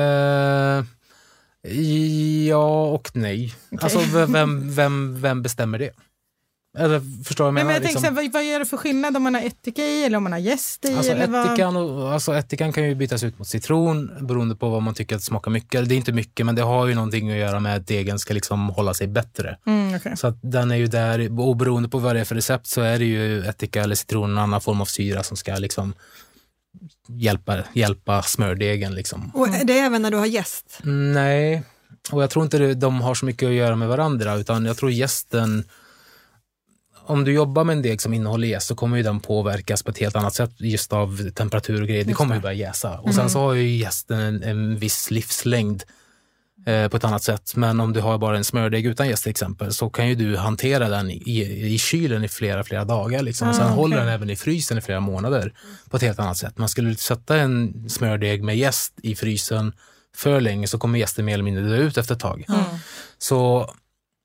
Speaker 6: ja och nej. Okay. Alltså vem, vem, vem bestämmer det? Eller förstår jag,
Speaker 5: men
Speaker 6: menar,
Speaker 5: jag
Speaker 6: liksom,
Speaker 5: tänker, vad, vad gör det för skillnad om man har ättika i eller om man har jäst i?
Speaker 6: Alltså,
Speaker 5: eller
Speaker 6: ättikan, och, alltså ättikan kan ju bytas ut mot citron beroende på vad man tycker att det smakar mycket. Det är inte mycket, men det har ju någonting att göra med att degen ska liksom hålla sig bättre.
Speaker 5: Mm, okay.
Speaker 6: Så att den är ju där, och beroende på vad det är för recept så är det ju ättika eller citron, en annan form av syra som ska liksom hjälpa, hjälpa smördegen. Liksom.
Speaker 4: Och är det även när du har jäst?
Speaker 6: Nej, och jag tror inte det, de har så mycket att göra med varandra, utan jag tror jästen, om du jobbar med en deg som innehåller jäst så kommer ju den påverkas på ett helt annat sätt just av temperatur och grejer. Det kommer ju börja jäsa. Och sen mm. så har ju jästen en, en viss livslängd eh, på ett annat sätt. Men om du har bara en smördeg utan jäst till exempel så kan ju du hantera den i, i kylen i flera, flera dagar. Liksom. Och sen ah, okay. håller den även i frysen i flera månader på ett helt annat sätt. Man skulle sätta en smördeg med jäst i frysen för länge så kommer jästen mer eller mindre dö ut efter ett tag. Mm. Så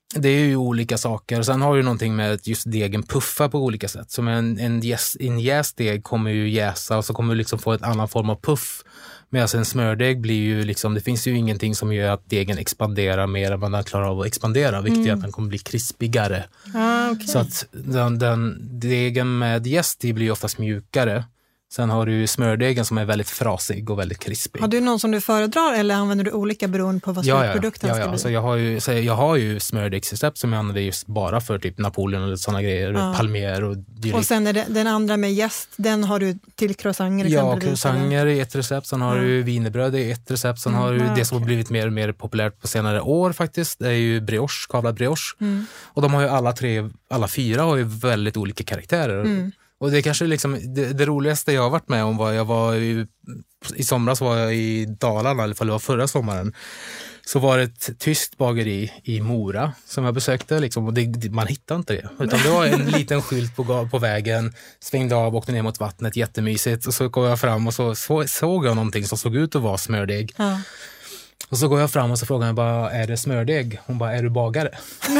Speaker 6: det är ju olika saker. Sen har du någonting med att just degen puffar på olika sätt. Som en, en, jäs, en jäsdeg kommer ju jäsa och så kommer du liksom få ett annan form av puff. Medan en smördeg blir ju liksom, det finns ju ingenting som gör att degen expanderar mer än vad den klarar av att expandera, vilket mm. gör att den kommer bli krispigare.
Speaker 5: Ah, okay.
Speaker 6: Så att den, den degen med jäst blir ju oftast mjukare. Sen har du smördegen som är väldigt frasig och väldigt krispig.
Speaker 4: Har du någon som du föredrar eller använder du olika beroende på vad
Speaker 6: ja,
Speaker 4: slutprodukten
Speaker 6: ja,
Speaker 4: ska
Speaker 6: ja,
Speaker 4: bli?
Speaker 6: Alltså jag har ju, så jag har ju smördegsrecept som jag använder just bara för typ Napoleon eller sådana grejer, ja. Palmier och dylikt.
Speaker 4: Och sen är det, den andra med jäst, den har du till croissanter
Speaker 6: Ja, croissanter är ett recept, sen har ja. du wienerbröd i ett recept, sen mm, har du ja, det som okay. har blivit mer och mer populärt på senare år faktiskt, det är ju brioche, kavlad brioche. Mm. Och de har ju alla tre, alla fyra har ju väldigt olika karaktärer. Mm. Och det är kanske liksom det, det roligaste jag har varit med om var jag var i, i somras var jag i Dalarna, i alla fall det var förra sommaren. Så var det ett tyskt bageri i Mora som jag besökte liksom, och det, man hittade inte det. Utan det var en liten skylt på, på vägen, svängde av, åkte ner mot vattnet, jättemysigt. Och så går jag fram och så, så såg jag någonting som såg ut att vara smördeg. Ja. Och så går jag fram och så frågar jag bara, är det smördeg? Hon bara, är du bagare?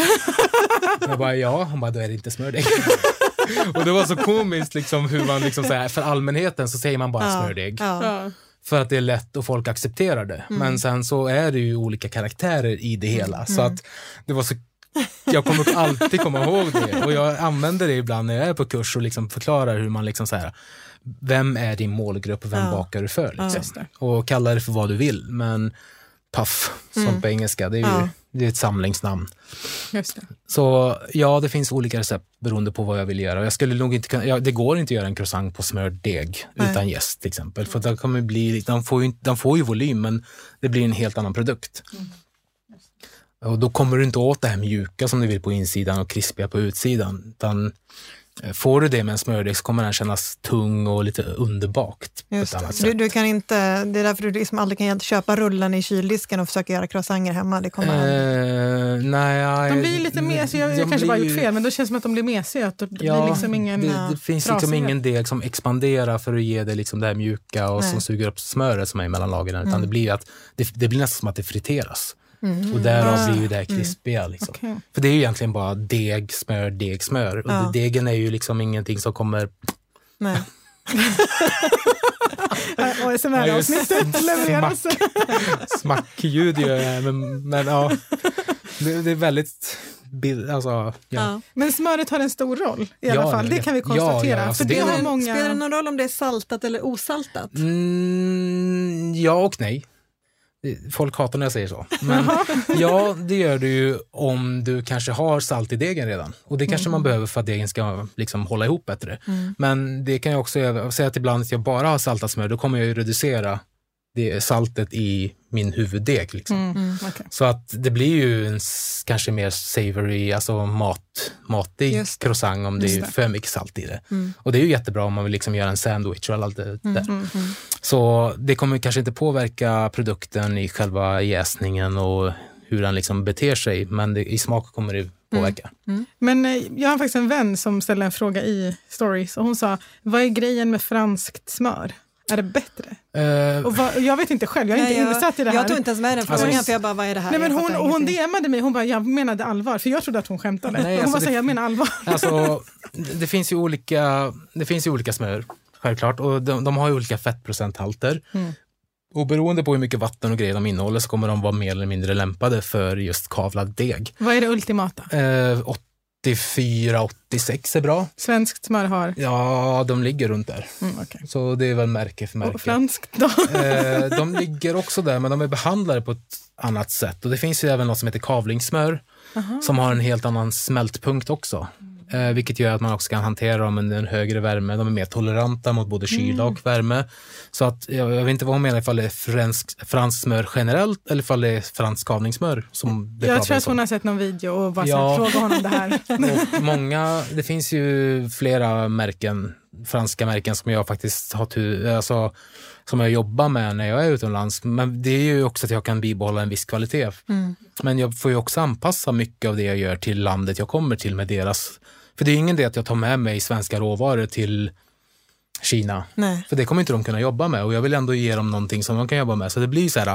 Speaker 6: Jag bara, ja. Hon bara, då är det inte smördeg. Och det var så komiskt liksom hur man liksom säger, för allmänheten så säger man bara ja, smördeg. Ja. För att det är lätt och folk accepterar det. Mm. Men sen så är det ju olika karaktärer i det hela. Mm. Så att det var så, jag kommer alltid komma ihåg det. Och jag använder det ibland när jag är på kurs och liksom förklarar hur man liksom så här, vem är din målgrupp och vem ja. bakar du för? Liksom. Ja. Och kallar det för vad du vill. Men puff, som mm. på engelska, det är ju ja. det är ett samlingsnamn.
Speaker 5: Just det.
Speaker 6: Så ja, det finns olika recept beroende på vad jag vill göra. Jag skulle nog inte kunna, ja, det går inte att göra en croissant på smördeg Nej. utan jäst till exempel. För det kommer bli, de får ju, de får ju volym, men det blir en helt annan produkt. Mm. Och då kommer du inte åt det här mjuka som du vill på insidan och krispiga på utsidan. Utan får du det med en smördeg så kommer den kännas tung och lite underbakt på ett annat sätt.
Speaker 4: Du, du kan inte, det är därför du liksom aldrig kan köpa rullen i kyldisken och försöka göra croissanter hemma. Det kommer
Speaker 6: eh, nej, jag,
Speaker 5: de blir lite mesiga, jag, jag kanske bara gjort fel, men då känns det som att de blir mesiga. Det,
Speaker 6: ja,
Speaker 5: blir liksom ingen,
Speaker 6: det, det finns liksom ingen deg som expanderar för att ge det liksom det här mjuka och nej. som suger upp smöret som är mellan lagren, utan mm. det blir att det, det blir nästan som att det friteras. Mm. Och därav ah. blir ju det här krispiga mm. liksom. Okay. För det är ju egentligen bara deg, smör, deg, smör. Och ja. degen är ju liksom ingenting som kommer...
Speaker 4: Nej.
Speaker 5: A S M R-avsnittet levereras.
Speaker 6: Smackljud gör jag, men, men ja. Det, det är väldigt... Bild, alltså, ja. Ja.
Speaker 5: Men smöret har en stor roll i alla ja, fall, det kan vi konstatera. Ja, ja, alltså
Speaker 4: för det det har många... Spelar det någon roll om det är saltat eller osaltat?
Speaker 6: Mm, ja och nej. Folk hatar när jag säger så. Men ja, det gör du ju om du kanske har salt i degen redan. Och det kanske mm. man behöver för att degen ska liksom hålla ihop bättre. Mm. Men det kan jag också säga att ibland att jag bara har saltat smör, då kommer jag ju reducera det saltet i min huvuddeg. Liksom. Mm. Okay. Så att det blir ju en kanske mer savory, alltså mat, matig croissant om det är det. för mycket salt i det. Mm. Och det är ju jättebra om man vill liksom göra en sandwich och allt det där. Mm. Mm. Så det kommer kanske inte påverka produkten i själva jäsningen och hur den liksom beter sig, men det, i smak kommer det påverka.
Speaker 5: Mm. Mm. Men eh, jag har faktiskt en vän som ställde en fråga i stories och hon sa, vad är grejen med franskt smör? Är det bättre? Uh, och vad, jag vet inte själv, jag är inte insatt i det här.
Speaker 4: Jag tog inte ens med den frågan, alltså, för jag bara, vad är det här?
Speaker 5: Nej, men hon, hon D M:ade mig, hon bara, jag menade allvar, för jag trodde att hon skämtade. Nej, hon alltså bara säger, jag menar allvar.
Speaker 6: Alltså, det finns ju olika, det finns ju olika smör, självklart, och de, de har ju olika fettprocenthalter. Mm. Och beroende på hur mycket vatten och grejer de innehåller så kommer de vara mer eller mindre lämpade för just kavlad deg.
Speaker 5: Vad är det ultimata?
Speaker 6: Uh, åttiofyra åttiosex är bra.
Speaker 5: Svenskt smör har?
Speaker 6: Ja, de ligger runt där.
Speaker 5: Mm, okay.
Speaker 6: Så det är väl märke för märke.
Speaker 5: Och franskt då?
Speaker 6: eh, de ligger också där, men de är behandlade på ett annat sätt. Och det finns ju även något som heter kavlingssmör. Aha. Som har en helt annan smältpunkt också. Eh, vilket gör att man också kan hantera dem med en högre värme. De är mer toleranta mot både kyla och värme. Så att, jag, jag vet inte vad hon menar, ifall det är fransk, fransk smör generellt eller ifall det är fransk kavlingssmör. Som det
Speaker 5: jag tror att hon har sett någon video och bara
Speaker 6: ja.
Speaker 5: frågar honom det här.
Speaker 6: Och många, det finns ju flera märken, franska märken som jag faktiskt har tur, alltså, som jag jobbar med när jag är utomlands. Men det är ju också att jag kan bibehålla en viss kvalitet. Mm. Men jag får ju också anpassa mycket av det jag gör till landet jag kommer till med deras. För det är ingen det att jag tar med mig svenska råvaror till Kina. Nej. För det kommer inte de kunna jobba med. Och jag vill ändå ge dem någonting som de kan jobba med. Så det blir så här,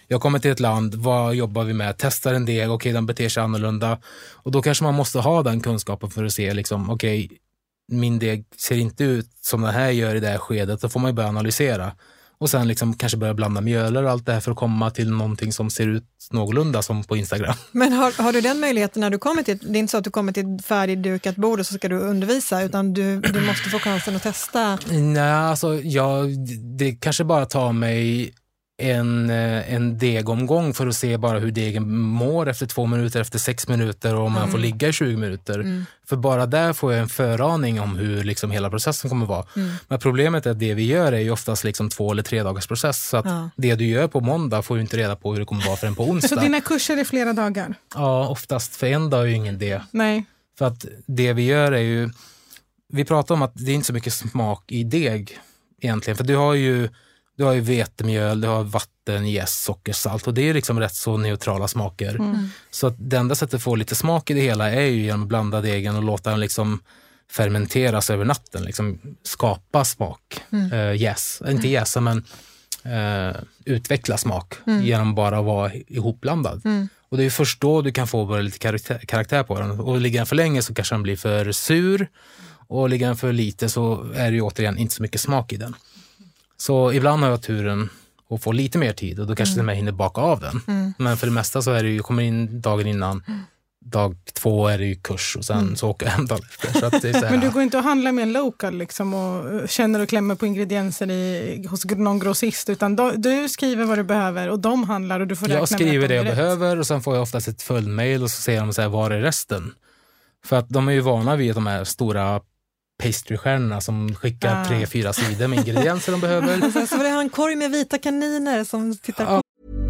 Speaker 6: Jag kommer till ett land, vad jobbar vi med? Testar en deg, okej okay, den beter sig annorlunda. Och då kanske man måste ha den kunskapen för att se liksom, okej, okay, min deg ser inte ut som den här gör i det här skedet. Då får man ju börja analysera. Och sen liksom kanske börja blanda mjöler och allt det här för att komma till någonting som ser ut någorlunda som på Instagram.
Speaker 4: Men har, har du den möjligheten när du kommer till, det är inte så att du kommer till ett färdigdukat bord och så ska du undervisa, utan du, du måste få chansen att testa?
Speaker 6: Nej, alltså jag, det kanske bara tar mig en, en degomgång för att se bara hur degen mår efter två minuter, efter sex minuter och om man mm. får ligga i tjugo minuter. Mm. För bara där får jag en föraning om hur liksom hela processen kommer vara. Mm. Men problemet är att det vi gör är ju oftast liksom två eller tre dagars process. Så att ja. det du gör på måndag får ju inte reda på hur det kommer vara förrän på onsdag.
Speaker 5: Så dina kurser är flera dagar?
Speaker 6: Ja, oftast. För en dag är ju ingen det.
Speaker 5: Nej.
Speaker 6: För att det vi gör är ju... Vi pratar om att det är inte så mycket smak i deg egentligen. För du har ju... Du har ju vetemjöl, du har vatten, jäst, socker, salt och det är liksom rätt så neutrala smaker. Mm. Så att det enda sättet att få lite smak i det hela är ju genom att blanda degen och låta den liksom fermenteras över natten. Liksom skapa smak. Mm. Uh, yes. Inte jäsa men uh, utveckla smak mm. genom bara att vara ihopblandad. Mm. Och det är ju först då du kan få bara lite karaktär, karaktär på den. Och ligger den för länge så kanske den blir för sur. Och ligger den för lite så är det ju återigen inte så mycket smak i den. Så ibland har jag turen att få lite mer tid och då kanske mm. jag hinner baka av den. Mm. Men för det mesta så är det ju, jag kommer in dagen innan, mm. dag två är det ju kurs och sen mm. så åker jag hem dagen efter. Så att det är så här.
Speaker 5: Men du går inte att handla med en local liksom och känner och klämmer på ingredienser i, hos någon grossist, utan då, du skriver vad du behöver och de handlar och du får räkna med.
Speaker 6: Jag skriver det jag rätt. behöver och sen får jag oftast ett följdmail och så säger de så här, var är resten? För att de är ju vana vid de här stora pastry-stjärnorna som skickar ah. tre, fyra sidor med ingredienser de behöver.
Speaker 4: Och sen så var det en korg med vita kaniner som tittar på.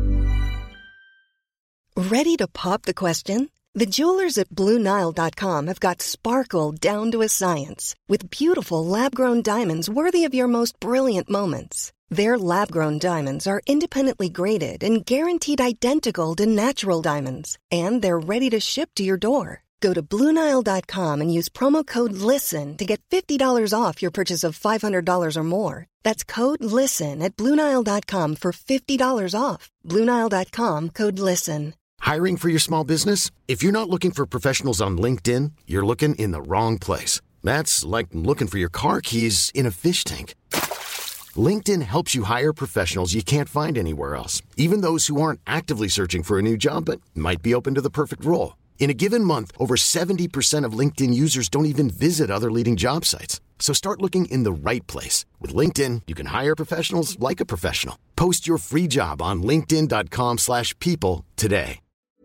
Speaker 7: Ready to pop the question? The jewelers at Blue Nile dot com have got sparkle down to a science with beautiful lab-grown diamonds worthy of your most brilliant moments. Their lab-grown diamonds are independently graded and guaranteed identical to natural diamonds, and they're ready to ship to your door. Go to Blue Nile dot com and use promo code LISTEN to get fifty dollars off your purchase of five hundred dollars or more. That's code LISTEN at Blue Nile dot com for fifty dollars off. Blue Nile dot com, code LISTEN.
Speaker 8: Hiring for your small business? If you're not looking for professionals on LinkedIn, you're looking in the wrong place. That's like looking for your car keys in a fish tank. LinkedIn helps you hire professionals you can't find anywhere else, even those who aren't actively searching for a new job but might be open to the perfect role. In a given month, over seventy percent of LinkedIn users don't even visit other leading job sites. So start looking in the right place. With LinkedIn, you can hire professionals like a professional. Post your free job on linkedin dot com slash people today.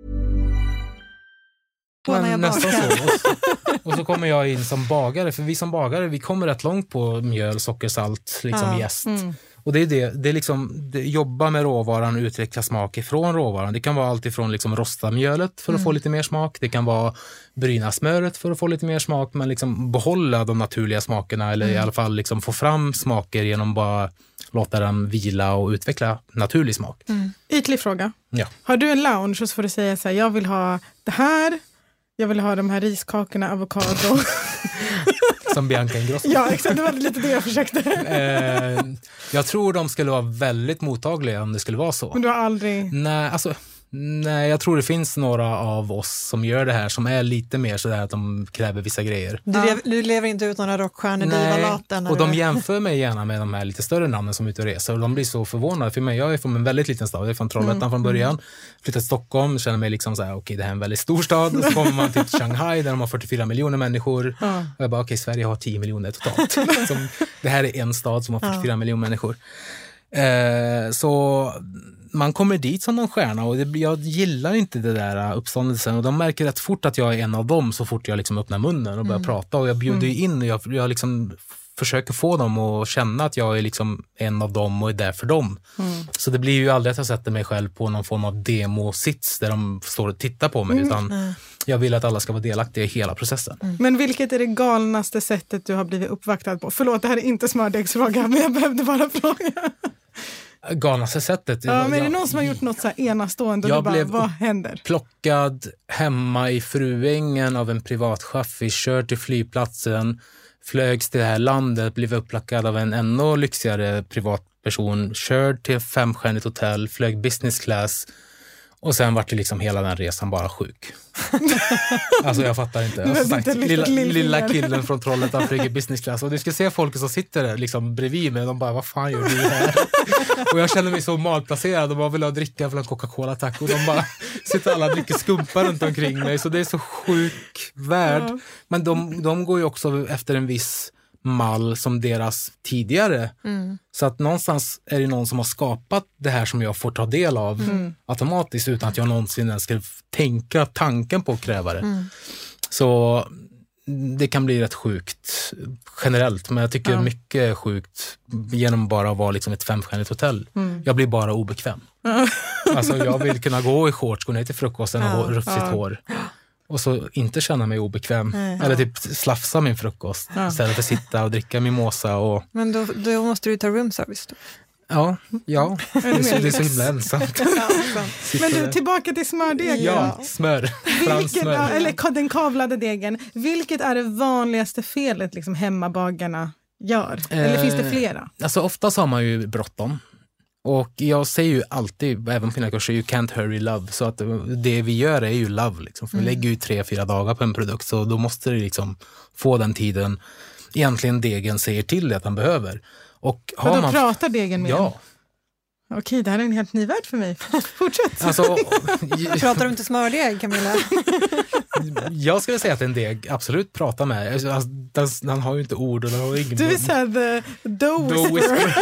Speaker 6: Men nästan så. Och så kommer jag in som bagare. För vi som bagare, vi kommer rätt långt på mjöl, socker, salt, liksom ja. jäst. Mm. Och det är det, det är liksom, det, jobba med råvaran och utveckla smak ifrån råvaran. Det kan vara allt ifrån liksom rosta mjölet för att mm. få lite mer smak. Det kan vara bryna smöret för att få lite mer smak. Men liksom behålla de naturliga smakerna eller mm. i alla fall liksom få fram smaker genom bara låta dem vila och utveckla naturlig smak.
Speaker 5: Mm. Ytlig fråga.
Speaker 6: Ja.
Speaker 5: Har du en lounge så får du säga så här, jag vill ha det här, jag vill ha de här riskakorna, avokado.
Speaker 6: Som Bianca Ingrosso.
Speaker 5: Ja, exakt. Det var lite det jag försökte.
Speaker 6: eh, jag tror de skulle vara väldigt mottagliga om det skulle vara så.
Speaker 5: Men du har aldrig...
Speaker 6: Nej, alltså... Nej, jag tror det finns några av oss som gör det här som är lite mer sådär att de kräver vissa grejer.
Speaker 4: Du, lev, du lever inte ut några rockstjärnor, divalaten?
Speaker 6: Och de jämför mig gärna med de här lite större namnen som är ute och reser. Och de blir så förvånade för mig. Jag är från en väldigt liten stad. Jag är från Trollhättan mm. från början. Flyttat till Stockholm, känner mig liksom såhär, okej okay, det här är en väldigt stor stad. Och så kommer man till Shanghai där de har fyrtiofyra miljoner människor. Mm. Och jag bara, okej okay, Sverige har tio miljoner totalt. Som, det här är en stad som har fyrtiofyra mm. miljoner människor. Eh, så... Man kommer dit som någon stjärna och det, jag gillar inte det där uppståndelsen och de märker rätt fort att jag är en av dem så fort jag liksom öppnar munnen och börjar mm. prata och jag bjuder mm. in och jag, jag liksom försöker få dem att känna att jag är liksom en av dem och är där för dem. Mm. Så det blir ju aldrig att jag sätter mig själv på någon form av demosits där de står och tittar på mig mm. utan mm. jag vill att alla ska vara delaktiga i hela processen.
Speaker 5: Mm. Men vilket är det galnaste sättet du har blivit uppvaktad på? Förlåt, det här är inte smördegsfråga men jag behövde bara fråga.
Speaker 6: Galnaste sättet.
Speaker 5: Ja, men är det någon som har gjort något så här enastående?
Speaker 6: Jag
Speaker 5: bara,
Speaker 6: blev
Speaker 5: vad händer?
Speaker 6: Plockad hemma i Fruängen av en privatchaufför, kört till flygplatsen, flögs till det här landet, blev upplockad av en ännu lyxigare privat person, körd till femstjärnigt hotell, flög business class och sen var det liksom hela den resan bara sjuk. Alltså jag fattar inte. Alltså, sagt, lilla, lilla killen från Trollhättan flyger business class och du ska se folk som sitter där liksom bredvid mig, de bara, vad fan gör du här? Och jag känner mig så malplacerad, de bara vill ha dricka för en Coca-Cola tack och de bara sitter alla och dricker skumpa runt omkring mig, så det är så sjuk värld. Ja. Men de, de går ju också efter en viss mall som deras tidigare. Mm. Så att någonstans är det någon som har skapat det här som jag får ta del av mm. automatiskt utan att jag någonsin ens ska tänka tanken på att kräva det. Mm. Så det kan bli rätt sjukt generellt, men jag tycker ja. mycket är sjukt genom bara att vara liksom ett femstjärnigt hotell. Mm. Jag blir bara obekväm. Mm. Alltså jag vill kunna gå i shorts, gå ner till frukosten och ha ruffigt ja. hår. Och så inte känna mig obekväm. Nej, ja. Eller typ slafsa min frukost. Ja. Istället för att sitta och dricka mimosa. Och...
Speaker 4: Men då, då måste du ta room service då?
Speaker 6: Ja, ja. Det är så, det är så himla ensamt. Ja,
Speaker 5: men du, tillbaka till smördegen.
Speaker 6: Ja, smör.
Speaker 5: Vilket, smör. Eller den kavlade degen. Vilket är det vanligaste felet liksom hemmabagarna gör? Eller eh, finns det flera?
Speaker 6: Alltså oftast har man ju bråttom. Och jag säger ju alltid, även på mina kurser, you can't hurry love. Så att det vi gör är ju love. Liksom. För vi lägger ju tre, fyra dagar på en produkt. Så då måste det liksom få den tiden egentligen degen säger till det att han behöver. Och har
Speaker 5: och då
Speaker 6: man...
Speaker 5: pratar degen med
Speaker 6: Ja.
Speaker 5: Den? Okej, det här är en helt ny värld för mig. Fortsätt.
Speaker 4: Alltså, pratar du inte smördeg, Camilla?
Speaker 6: Jag skulle säga att en deg absolut pratar med. Alltså, den, den har ju inte ord och den har ingen...
Speaker 5: Du är såhär the dough whisperer.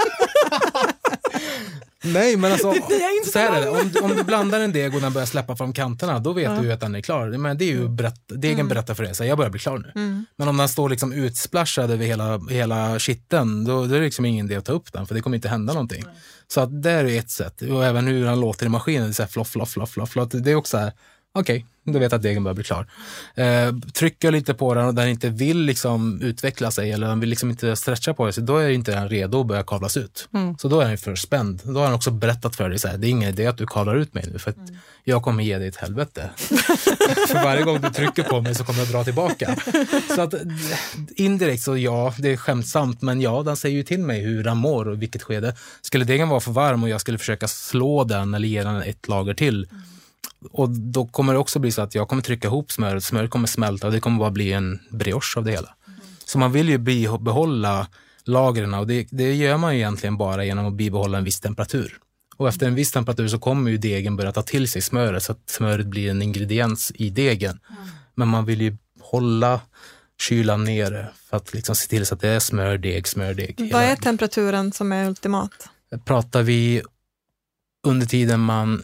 Speaker 6: Nej, men alltså, så är det. Om, om du blandar en deg och den börjar släppa från kanterna, då vet ja. du att den är klar. Men det är ju berätt, degen mm. berättar för det, så jag börjar bli klar nu. Mm. Men om den står liksom utsplashad över hela, hela skitten, då, då är det liksom ingen idé att ta upp den, för det kommer inte hända någonting. Mm. Så att det är ett sätt. Och även hur den låter i maskinen, det är så här floff, floff, floff, floff, floff. Det är också så här, okej, okay, då vet jag att degen börjar bli klar. Eh, trycker lite på den och den inte vill liksom utveckla sig eller den vill liksom inte stretcha på sig, då är inte den redo att börja kavlas ut. Mm. Så då är den för spänd. Då har den också berättat för dig så här, det är ingen idé att du kavlar ut mig nu för att mm. jag kommer ge dig ett helvete. För varje gång du trycker på mig så kommer jag dra tillbaka. Så att indirekt så ja, det är skämtsamt, men ja, den säger ju till mig hur den mår och vilket skede. Skulle degen vara för varm och jag skulle försöka slå den eller ge den ett lager till, mm. och då kommer det också bli så att jag kommer trycka ihop smöret, smöret kommer smälta och det kommer bara bli en brioche av det hela. Mm. Så man vill ju behålla lagren och det, det gör man ju egentligen bara genom att bibehålla en viss temperatur. Och efter en viss temperatur så kommer ju degen börja ta till sig smöret så att smöret blir en ingrediens i degen. Mm. Men man vill ju hålla kylan nere för att liksom se till så att det är smördeg, smördeg.
Speaker 4: Vad är temperaturen som är ultimat?
Speaker 6: Pratar vi under tiden man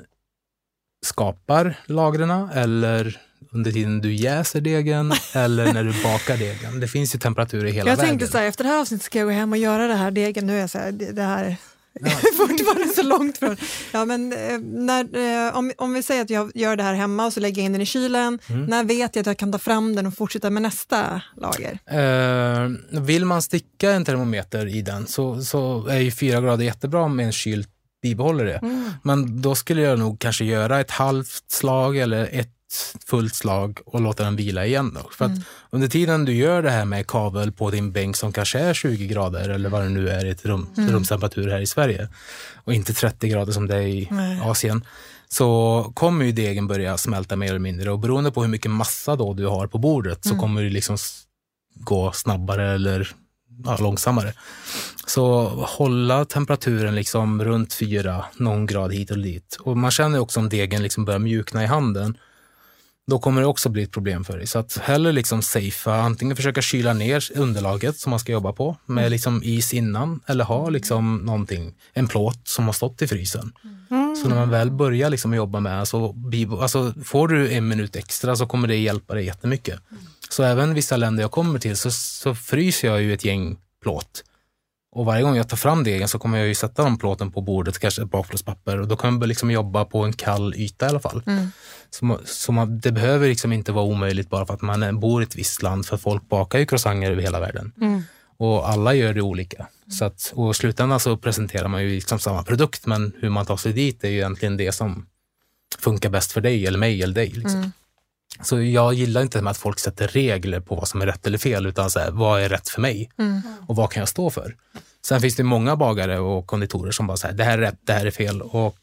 Speaker 6: skapar lagren eller under tiden du jäser degen eller när du bakar degen. Det finns ju temperaturer i hela
Speaker 4: jag
Speaker 6: vägen.
Speaker 4: Jag tänkte så här, efter det här avsnittet ska jag gå hem och göra det här degen. Nu är jag så här, det, det här ja. fortfarande så långt från. Ja, men när, om, om vi säger att jag gör det här hemma och så lägger jag in den i kylen, mm. när vet jag att jag kan ta fram den och fortsätta med nästa lager?
Speaker 6: Uh, vill man sticka en termometer i den så, så är ju fyra grader jättebra med en kyl bibehåller det. Mm. Men då skulle jag nog kanske göra ett halvt slag eller ett fullt slag och låta den vila igen då. För mm. att under tiden du gör det här med kavel på din bänk som kanske är tjugo grader eller vad det nu är i ett rum, mm. rumstemperatur här i Sverige och inte trettio grader som det är i Nej. Asien, så kommer ju degen börja smälta mer eller mindre och beroende på hur mycket massa då du har på bordet mm. så kommer det liksom gå snabbare eller ja, långsammare. Så hålla temperaturen liksom runt fyra, någon grad hit och dit. Och man känner också om degen liksom börjar mjukna i handen, då kommer det också bli ett problem för dig. Så att hellre liksom safea, antingen försöka kyla ner underlaget som man ska jobba på med liksom is innan, eller ha liksom någonting, en plåt som har stått i frysen. Mm. Så när man väl börjar liksom jobba med, alltså, alltså får du en minut extra så kommer det hjälpa dig jättemycket. Mm. Så även vissa länder jag kommer till så, så fryser jag ju ett gäng plåt. Och varje gång jag tar fram degen så kommer jag ju sätta den plåten på bordet, kanske ett bakplåtspapper, och då kan man liksom jobba på en kall yta i alla fall. Mm. Så, man, så man, det behöver liksom inte vara omöjligt bara för att man bor i ett visst land, för folk bakar ju croissanter över hela världen. Mm. Och alla gör det olika. Mm. Så att, och i slutändan så presenterar man ju liksom samma produkt, men hur man tar sig dit är ju egentligen det som funkar bäst för dig eller mig eller dig. Liksom. Mm. Så jag gillar inte med att folk sätter regler på vad som är rätt eller fel, utan så här, vad är rätt för mig? Mm. Och vad kan jag stå för? Sen finns det många bagare och konditorer som bara säger det här är rätt, det här är fel. Och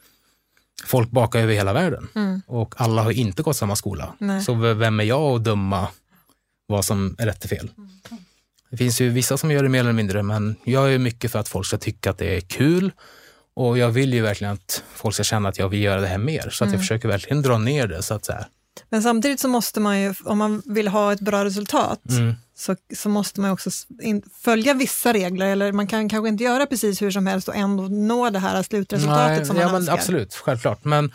Speaker 6: folk bakar över hela världen. Mm. Och alla har inte gått samma skola. Nej. Så vem är jag att döma vad som är rätt och fel? Mm. Det finns ju vissa som gör det mer eller mindre, men jag är mycket för att folk ska tycka att det är kul. Och jag vill ju verkligen att folk ska känna att jag vill göra det här mer. Så att mm. jag försöker verkligen dra ner det, så att säga.
Speaker 4: Men samtidigt så måste man ju, om man vill ha ett bra resultat, mm. så, så måste man också in, följa vissa regler. Eller man kan kanske inte göra precis hur som helst och ändå nå det här slutresultatet. Nej, som man
Speaker 6: ja,
Speaker 4: önskar.
Speaker 6: Men absolut, självklart. Men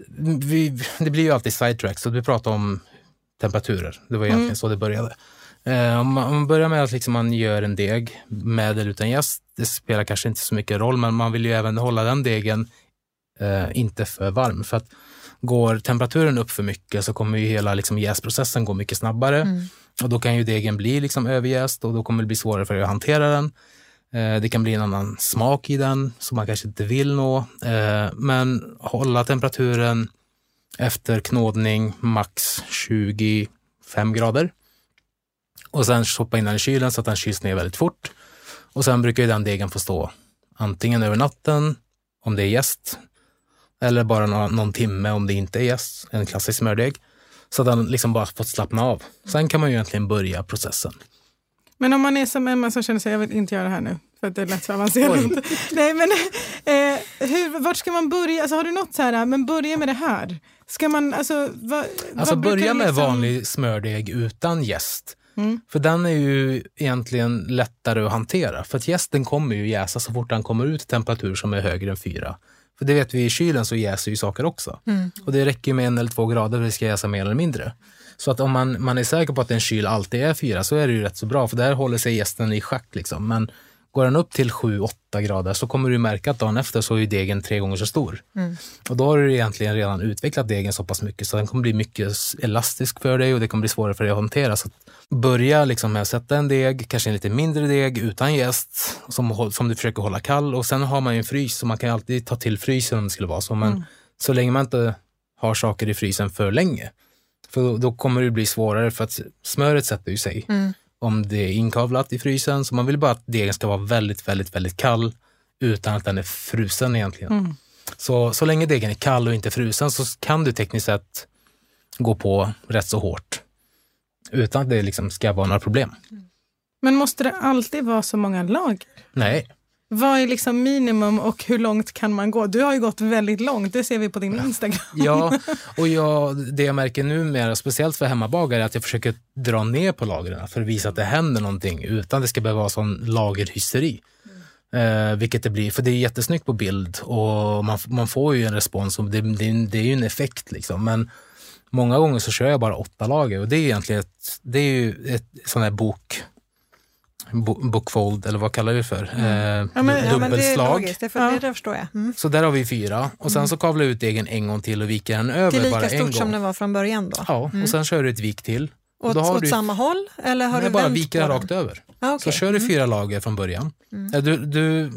Speaker 6: vi, det blir ju alltid sidetrack, så vi pratar om temperaturer. Det var egentligen mm. så det började. Eh, om, man, om man börjar med att liksom man gör en deg med eller utan jäst, det spelar kanske inte så mycket roll, men man vill ju även hålla den degen eh, inte för varm. För att går temperaturen upp för mycket så kommer ju hela liksom jäsprocessen gå mycket snabbare. Mm. Och då kan ju degen bli liksom överjäst och då kommer det bli svårare för att hantera den. Eh, det kan bli en annan smak i den som man kanske inte vill nå. Eh, men hålla temperaturen efter knådning max tjugofem grader. Och sen stoppa in den i kylen så att den kyls ner väldigt fort. Och sen brukar ju den degen få stå antingen över natten om det är jäst. Eller bara någon, någon timme om det inte är jäst. En klassisk smördeg. Så att den liksom bara fått slappna av. Sen kan man ju egentligen börja processen.
Speaker 5: Men om man är som Emma som känner sig, jag vill inte göra det här nu. För att det är lätt för avancerat. Nej, men eh, hur, vart ska man börja? Alltså, har du något så här, men börja med det här. Ska man, alltså... Va,
Speaker 6: alltså börja med
Speaker 5: liksom...
Speaker 6: vanlig smördeg utan jäst. Mm. För den är ju egentligen lättare att hantera. För att jästen kommer ju jäsa så fort den kommer ut i temperatur som är högre än fyra. För det vet vi, i kylen så jäser ju saker också. Mm. Och det räcker med en eller två grader för det ska jäsa mer eller mindre. Så att om man, man är säker på att en kyl alltid är fyra så är det ju rätt så bra. För där håller sig jästen i schack liksom. Men går den upp till sju åtta grader så kommer du märka att dagen efter så är degen tre gånger så stor. Mm. Och då har du egentligen redan utvecklat degen så pass mycket så den kommer bli mycket elastisk för dig och det kommer bli svårare för dig att hantera. Så att börja liksom med att sätta en deg, kanske en lite mindre deg utan jäst som, som du försöker hålla kall. Och sen har man ju en frys så man kan alltid ta till frysen om det skulle vara så. Men mm. så länge man inte har saker i frysen för länge. För då, då kommer det bli svårare för att smöret sätter ju sig. Mm. Om det är inkavlat i frysen. Så man vill bara att degen ska vara väldigt, väldigt, väldigt kall utan att den är frusen egentligen. Mm. Så, så länge degen är kall och inte frusen så kan du tekniskt sett gå på rätt så hårt. Utan att det liksom ska vara några problem.
Speaker 5: Men måste det alltid vara så många lager?
Speaker 6: Nej.
Speaker 5: Vad är liksom minimum och hur långt kan man gå? Du har ju gått väldigt långt, det ser vi på din Instagram.
Speaker 6: Ja, och jag, det jag märker nu mer, speciellt för hemmabagare, är att jag försöker dra ner på lagren för att visa att det händer någonting utan det ska behöva vara sån lagerhysteri. Mm. Eh, vilket det blir, för det är jättesnyggt på bild och man, man får ju en respons och det, det, det är ju en effekt liksom. Men många gånger så kör jag bara åtta lager och det är egentligen ett, det är ju ett sån här bok... bookfold, eller vad kallar vi det för? Mm. Eh,
Speaker 4: ja, men, ja, men det är
Speaker 6: logiskt,
Speaker 4: det, för ja. det förstår jag. Mm.
Speaker 6: Så där har vi fyra. Och sen mm. så kavlar ut degen en gång till och viker den över bara en gång.
Speaker 4: Till lika stort som den var från början då?
Speaker 6: Ja, mm. och sen kör du ett vik till.
Speaker 4: Och då
Speaker 6: har
Speaker 4: åt
Speaker 6: du
Speaker 4: samma håll? Eller har
Speaker 6: nej,
Speaker 4: du
Speaker 6: bara viker den rakt över.
Speaker 4: Ah, okay.
Speaker 6: Så kör du fyra mm. lager från början. Mm. Du, du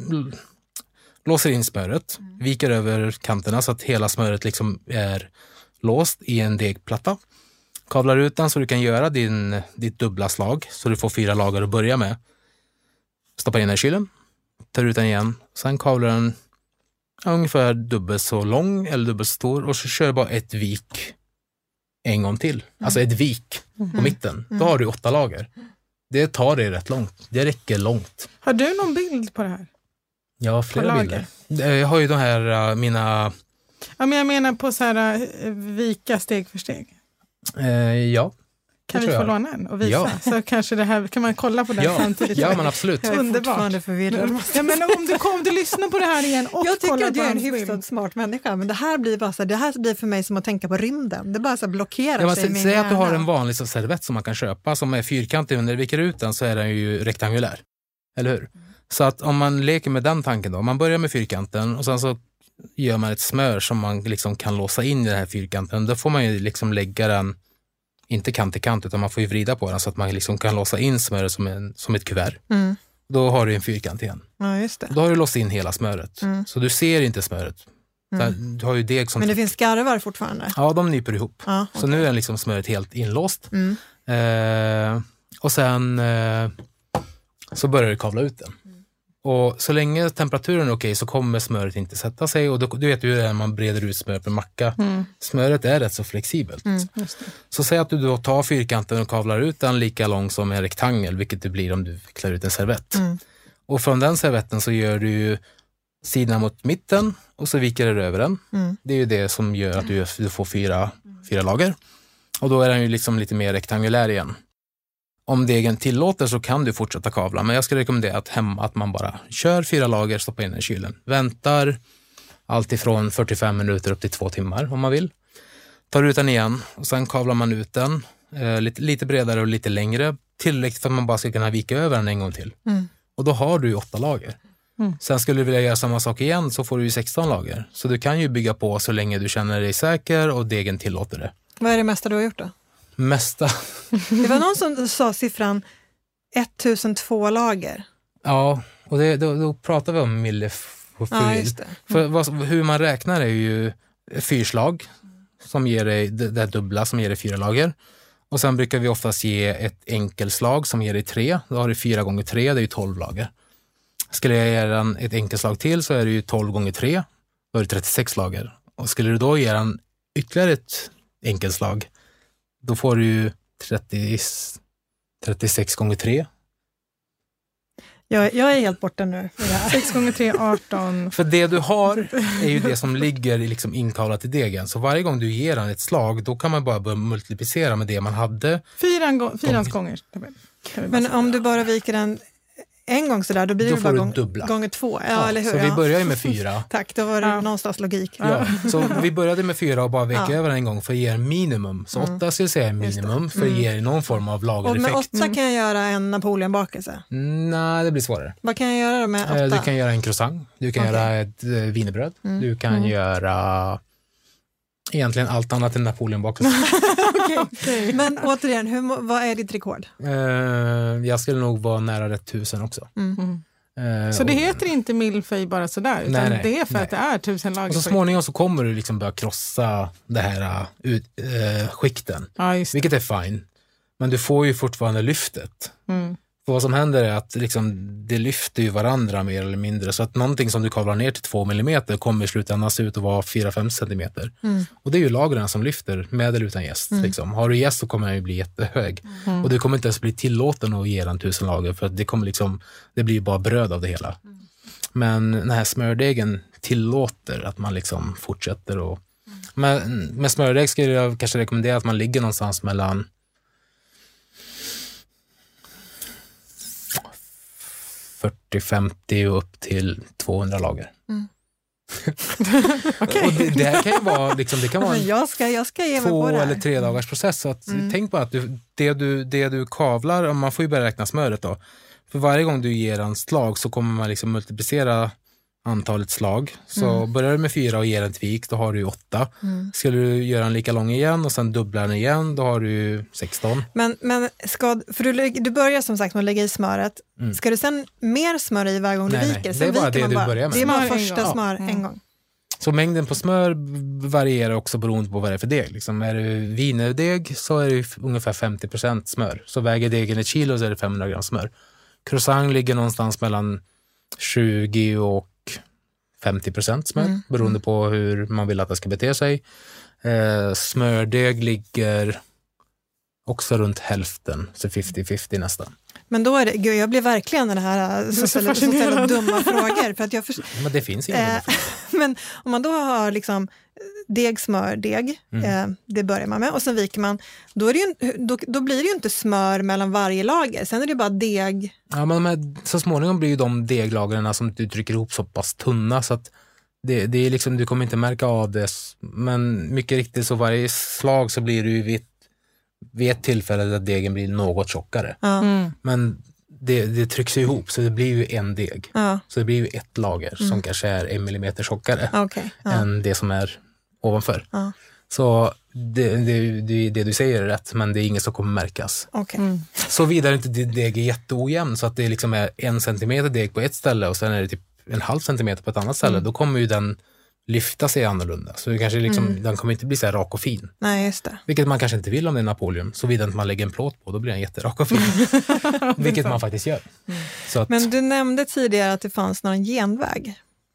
Speaker 6: låser in smöret, mm. viker över kanterna så att hela smöret liksom är låst i en degplatta. Kavlar ut den så du kan göra din, ditt dubbla slag så du får fyra lager att börja med. Stoppar in den i kylen, tar ut den igen. Sen kavlar den ungefär dubbelt så lång eller dubbelt så stor och så kör du bara ett vik en gång till. Mm. Alltså ett vik mm. på mitten. Mm. Då har du åtta lager. Det tar dig rätt långt. Det räcker långt.
Speaker 5: Har du någon bild på det här?
Speaker 6: Ja, flera bilder. Jag har ju de här, mina...
Speaker 5: Ja, men jag menar på så här vika steg för steg.
Speaker 6: Eh, ja.
Speaker 5: Kan vi få låna en och visa? Ja. Så kanske det här, kan man kolla på det
Speaker 6: ja.
Speaker 5: samtidigt?
Speaker 6: Ja, men absolut.
Speaker 4: Jag är fortfarande förvirrad.
Speaker 5: Ja, men om du, kom, du lyssnar på det här igen och
Speaker 4: jag tycker att jag är en
Speaker 5: hyfsat
Speaker 4: hyfsat smart människa, men det här blir bara så, det här blir för mig som att tänka på rymden. Det bara så blockerar
Speaker 6: ja,
Speaker 4: sig i min
Speaker 6: säg
Speaker 4: hjärna.
Speaker 6: att du har en vanlig servett som man kan köpa som är fyrkantig, och när du viker ut den så är den ju rektangulär. Eller hur? Mm. Så att om man leker med den tanken då, om man börjar med fyrkanten och sen så gör man ett smör som man liksom kan låsa in i den här fyrkanten, då får man ju liksom lägga den inte kant till kant, utan man får ju vrida på den så att man liksom kan låsa in smöret som, en, som ett kuvert. Mm. Då har du en fyrkant igen.
Speaker 4: Ja, just det.
Speaker 6: Då har du låst in hela smöret. Mm. Så du ser inte smöret. Mm. Du har ju deg som...
Speaker 4: Men det finns skarvar fortfarande?
Speaker 6: Ja, de nyper ihop.
Speaker 4: Ja, okay.
Speaker 6: Så nu är liksom smöret helt inlåst. Mm. Eh, och sen eh, så börjar du kavla ut den. Och så länge temperaturen är okej så kommer smöret inte sätta sig. Och då, du vet ju när man breder ut smör på en macka. Mm. Smöret är rätt så flexibelt. Mm, så säg att du då tar fyrkanten och kavlar ut den lika lång som en rektangel. Vilket det blir om du vecklar ut en servett. Mm. Och från den servetten så gör du ju sidorna mot mitten. Och så viker du över den. Mm. Det är ju det som gör att du, du får fyra, fyra lager. Och då är den ju liksom lite mer rektangulär igen. Om degen tillåter så kan du fortsätta kavla. Men jag skulle rekommendera att hemma att man bara kör fyra lager, stoppar in i kylen. Väntar allt ifrån fyrtiofem minuter upp till två timmar om man vill. Tar ut den igen och sen kavlar man ut den eh, lite, lite bredare och lite längre. Tillräckligt för att man bara ska kunna vika över den en gång till. Mm. Och då har du ju åtta lager. Mm. Sen skulle du vilja göra samma sak igen så får du ju sexton lager. Så du kan ju bygga på så länge du känner dig säker och degen tillåter det.
Speaker 4: Vad är det mesta du har gjort då?
Speaker 6: Mesta.
Speaker 4: Det var någon som sa siffran ettusentvå lager.
Speaker 6: Ja, och det, då, då pratar vi om millefyr.
Speaker 4: Ja, just det. Mm.
Speaker 6: För vad, hur man räknar är ju fyrslag som ger dig det, det dubbla som ger dig fyra lager. Och sen brukar vi oftast ge ett enkelslag som ger dig tre. Då har du fyra gånger tre, det är ju tolv lager. Skulle jag ge den ett enkelslag till så är det ju tolv gånger tre, då är det trettiosex lager. Och skulle du då ge den ytterligare ett enkelslag, då får du ju trettio, trettiosex gånger tre.
Speaker 4: Jag, jag är helt borta nu.
Speaker 5: sex gånger tre, arton.
Speaker 6: För det du har är ju det som ligger liksom inkavlat i degen. Så varje gång du ger den ett slag, då kan man bara börja multiplicera med det man hade.
Speaker 5: Fyran, fyrans gånger.
Speaker 4: Men om du bara viker den en gång sådär, då blir
Speaker 6: då
Speaker 4: det bara gång,
Speaker 6: dubbla.
Speaker 4: gånger två. Ja,
Speaker 6: ja,
Speaker 4: eller hur?
Speaker 6: Så
Speaker 4: ja.
Speaker 6: vi börjar ju med fyra.
Speaker 4: Tack, då var det ja. någonstans logik.
Speaker 6: Ja, så vi började med fyra och bara veka ja. över en gång för att ge en minimum. Så mm. åtta skulle jag säga är minimum för att mm. ge någon form av lagereffekt.
Speaker 4: Och med åtta mm. kan jag göra en Napoleonbakelse?
Speaker 6: Mm, nej, det blir svårare.
Speaker 4: Vad kan jag göra då med åtta?
Speaker 6: Du kan göra en croissant. Du kan okay. göra ett äh, wienerbröd. Mm. Du kan mm. göra egentligen allt annat än Napoleonbakelse.
Speaker 4: okay. okay. Men återigen, hur, vad är ditt rekord?
Speaker 6: Uh, jag skulle nog vara nära rätt tusen också.
Speaker 5: Mm. Uh, så det heter inte millefeuille bara sådär, utan nej, nej, det är för nej. att det är tusen lager.
Speaker 6: Och så småningom så kommer du liksom börja krossa det här ut, uh, skikten.
Speaker 5: Ja,
Speaker 6: vilket är fine. Men du får ju fortfarande lyftet. Mm. För vad som händer är att liksom, det lyfter ju varandra mer eller mindre. Så att någonting som du kavlar ner till två millimeter kommer i slutändan se ut att vara fyra till fem centimeter. Mm. Och det är ju lagren som lyfter med eller utan gäst. Mm. Liksom. Har du gäst så kommer den ju bli jättehög. Mm. Och det kommer inte ens bli tillåten att ge den tusen lager. För att det kommer liksom, det blir bara bröd av det hela. Mm. Men den här smördegen tillåter att man liksom fortsätter. Och, mm. med, med smördeg skulle jag kanske rekommendera att man ligger någonstans mellan fyrtio femtio och upp till tvåhundra lager. Mm.
Speaker 4: okay.
Speaker 6: Och det, det här kan ju vara, liksom, det kan vara en
Speaker 4: jag ska, jag ska ge mig
Speaker 6: två
Speaker 4: på det
Speaker 6: eller tre dagars process. Så att, mm. tänk på att du, det, du, det du kavlar, man får ju börja räkna smöret då. För varje gång du ger en slag så kommer man liksom multiplicera antalet slag. Så mm. börjar du med fyra och ger en tvik, då har du ju åtta. Mm. Skulle du göra en lika lång igen och sen dubbla den igen, då har du sexton.
Speaker 4: Men, men ska, för du, du börjar som sagt med att lägga i smöret. Mm. Ska du sen mer smör i varje gång
Speaker 6: nej,
Speaker 4: du viker?
Speaker 6: Nej, det är bara det du
Speaker 4: bara,
Speaker 6: börjar med.
Speaker 4: Det är bara första smör
Speaker 5: ja.
Speaker 4: en gång.
Speaker 6: Så mängden på smör varierar också beroende på vad det är för deg. Liksom är det wienerdag så är det ungefär femtio procent smör. Så väger degen ett kilo så är det femhundra gram smör. Croissant ligger någonstans mellan tjugo och femtio procent smör, mm. beroende på hur man vill att det ska bete sig. Eh, smördeg ligger också runt hälften, så femtio femtio nästan.
Speaker 4: Men då är det, gud, jag blir verkligen den här som ställer, som ställer dumma frågor. För att jag först-
Speaker 6: men det finns inga
Speaker 4: eh, Men om man då har liksom deg, smör, deg, mm. eh, det börjar man med och sen viker man, då, är det ju, då, då blir det ju inte smör mellan varje lager, sen är det bara deg.
Speaker 6: Ja, men med, så småningom blir ju de deglagren som du trycker ihop så pass tunna så att det, det är liksom, du kommer inte märka av det, men mycket riktigt så varje slag så blir det ju vid, vid ett tillfälle att degen blir något tjockare. Mm. Men det, det trycks ihop så det blir ju en deg. Ja. Så det blir ju ett lager mm. som kanske är en millimeter tjockare
Speaker 4: okay. ja.
Speaker 6: än det som är ovanför.
Speaker 4: Ja.
Speaker 6: Så det, det, det, det du säger är rätt, men det är inget som kommer märkas.
Speaker 4: Okay. Mm.
Speaker 6: Så vidare inte deg är jätteojämn så att det liksom är en centimeter deg på ett ställe och sen är det typ en halv centimeter på ett annat ställe. Mm. Då kommer ju den lyfta sig annorlunda. Så det kanske liksom, mm. den kommer inte bli så här rak och fin.
Speaker 4: Nej, just det.
Speaker 6: Vilket man kanske inte vill om det är Napoleon. Så vidare att man lägger en plåt på, då blir den jätterak och fin. Vilket man faktiskt gör. Mm. Så att,
Speaker 4: men du nämnde tidigare att det fanns någon genväg.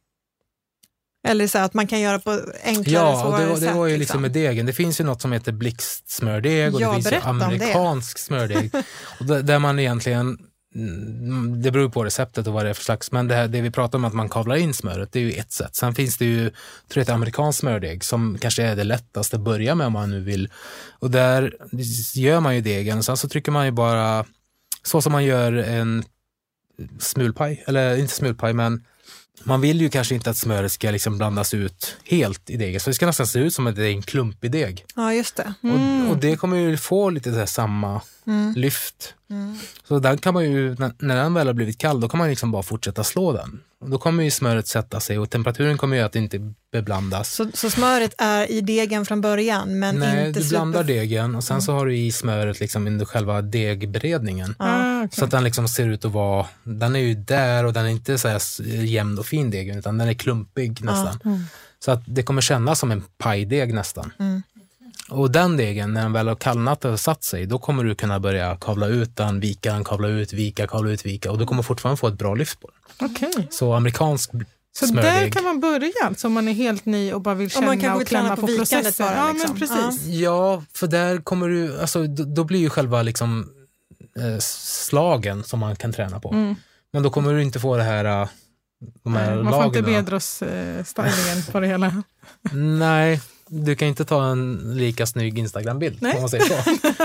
Speaker 4: Eller så att man kan göra på enklare,
Speaker 6: ja,
Speaker 4: svårare
Speaker 6: det var, det var ju
Speaker 4: sätt,
Speaker 6: liksom med degen. Det finns ju något som heter blixtsmördeg och
Speaker 4: ja,
Speaker 6: det finns ju amerikansk smördeg. Och där, där man egentligen, det beror på receptet och vad det är för slags, men det, här, det vi pratar om att man kavlar in smöret, det är ju ett sätt. Sen finns det ju, tror jag, ett amerikansk smördeg som kanske är det lättaste att börja med om man nu vill. Och där gör man ju degen, sen så trycker man ju bara, så som man gör en smulpaj, eller inte smulpaj, men man vill ju kanske inte att smöret ska liksom blandas ut helt i degen. Så det ska nästan se ut som att det är en klumpig deg.
Speaker 4: Ja, just det.
Speaker 6: Mm. Och, och det kommer ju få lite så här samma mm. lyft. Mm. Så där kan man ju, när, när den väl har blivit kall, då kan man liksom bara fortsätta slå den. Och då kommer ju smöret sätta sig och temperaturen kommer ju att inte beblandas.
Speaker 4: Så, så smöret är i degen från början, men
Speaker 6: nej,
Speaker 4: inte
Speaker 6: du blandar
Speaker 4: super...
Speaker 6: degen och sen mm. så har du i smöret liksom under själva degberedningen.
Speaker 4: Ah, okay.
Speaker 6: Så att den liksom ser ut att vara, den är ju där och den är inte så här jämn och fin degen, utan den är klumpig nästan. Ah, mm. Så att det kommer kännas som en pajdeg nästan. Mm. Och den degen, när den väl har kallnat och satt sig, då kommer du kunna börja kavla ut den, vika den, kavla ut, vika, kavla ut, vika. Och du kommer fortfarande få ett bra lyft på den.
Speaker 5: Okay.
Speaker 6: Så amerikansk
Speaker 5: så smördeg. Där kan man börja alltså, om man är helt ny och bara vill känna och, man och klämma på, på processen. Bara, ja, liksom. Men precis.
Speaker 6: Ja, för där kommer du, alltså då, då blir ju själva liksom eh, slagen som man kan träna på. Mm. Men då kommer du inte få det här, de här
Speaker 5: man
Speaker 6: lagerna.
Speaker 5: får inte Bedros-stylingen eh, på det hela.
Speaker 6: Nej. Du kan inte ta en lika snygg Instagram-bild, om man säger så,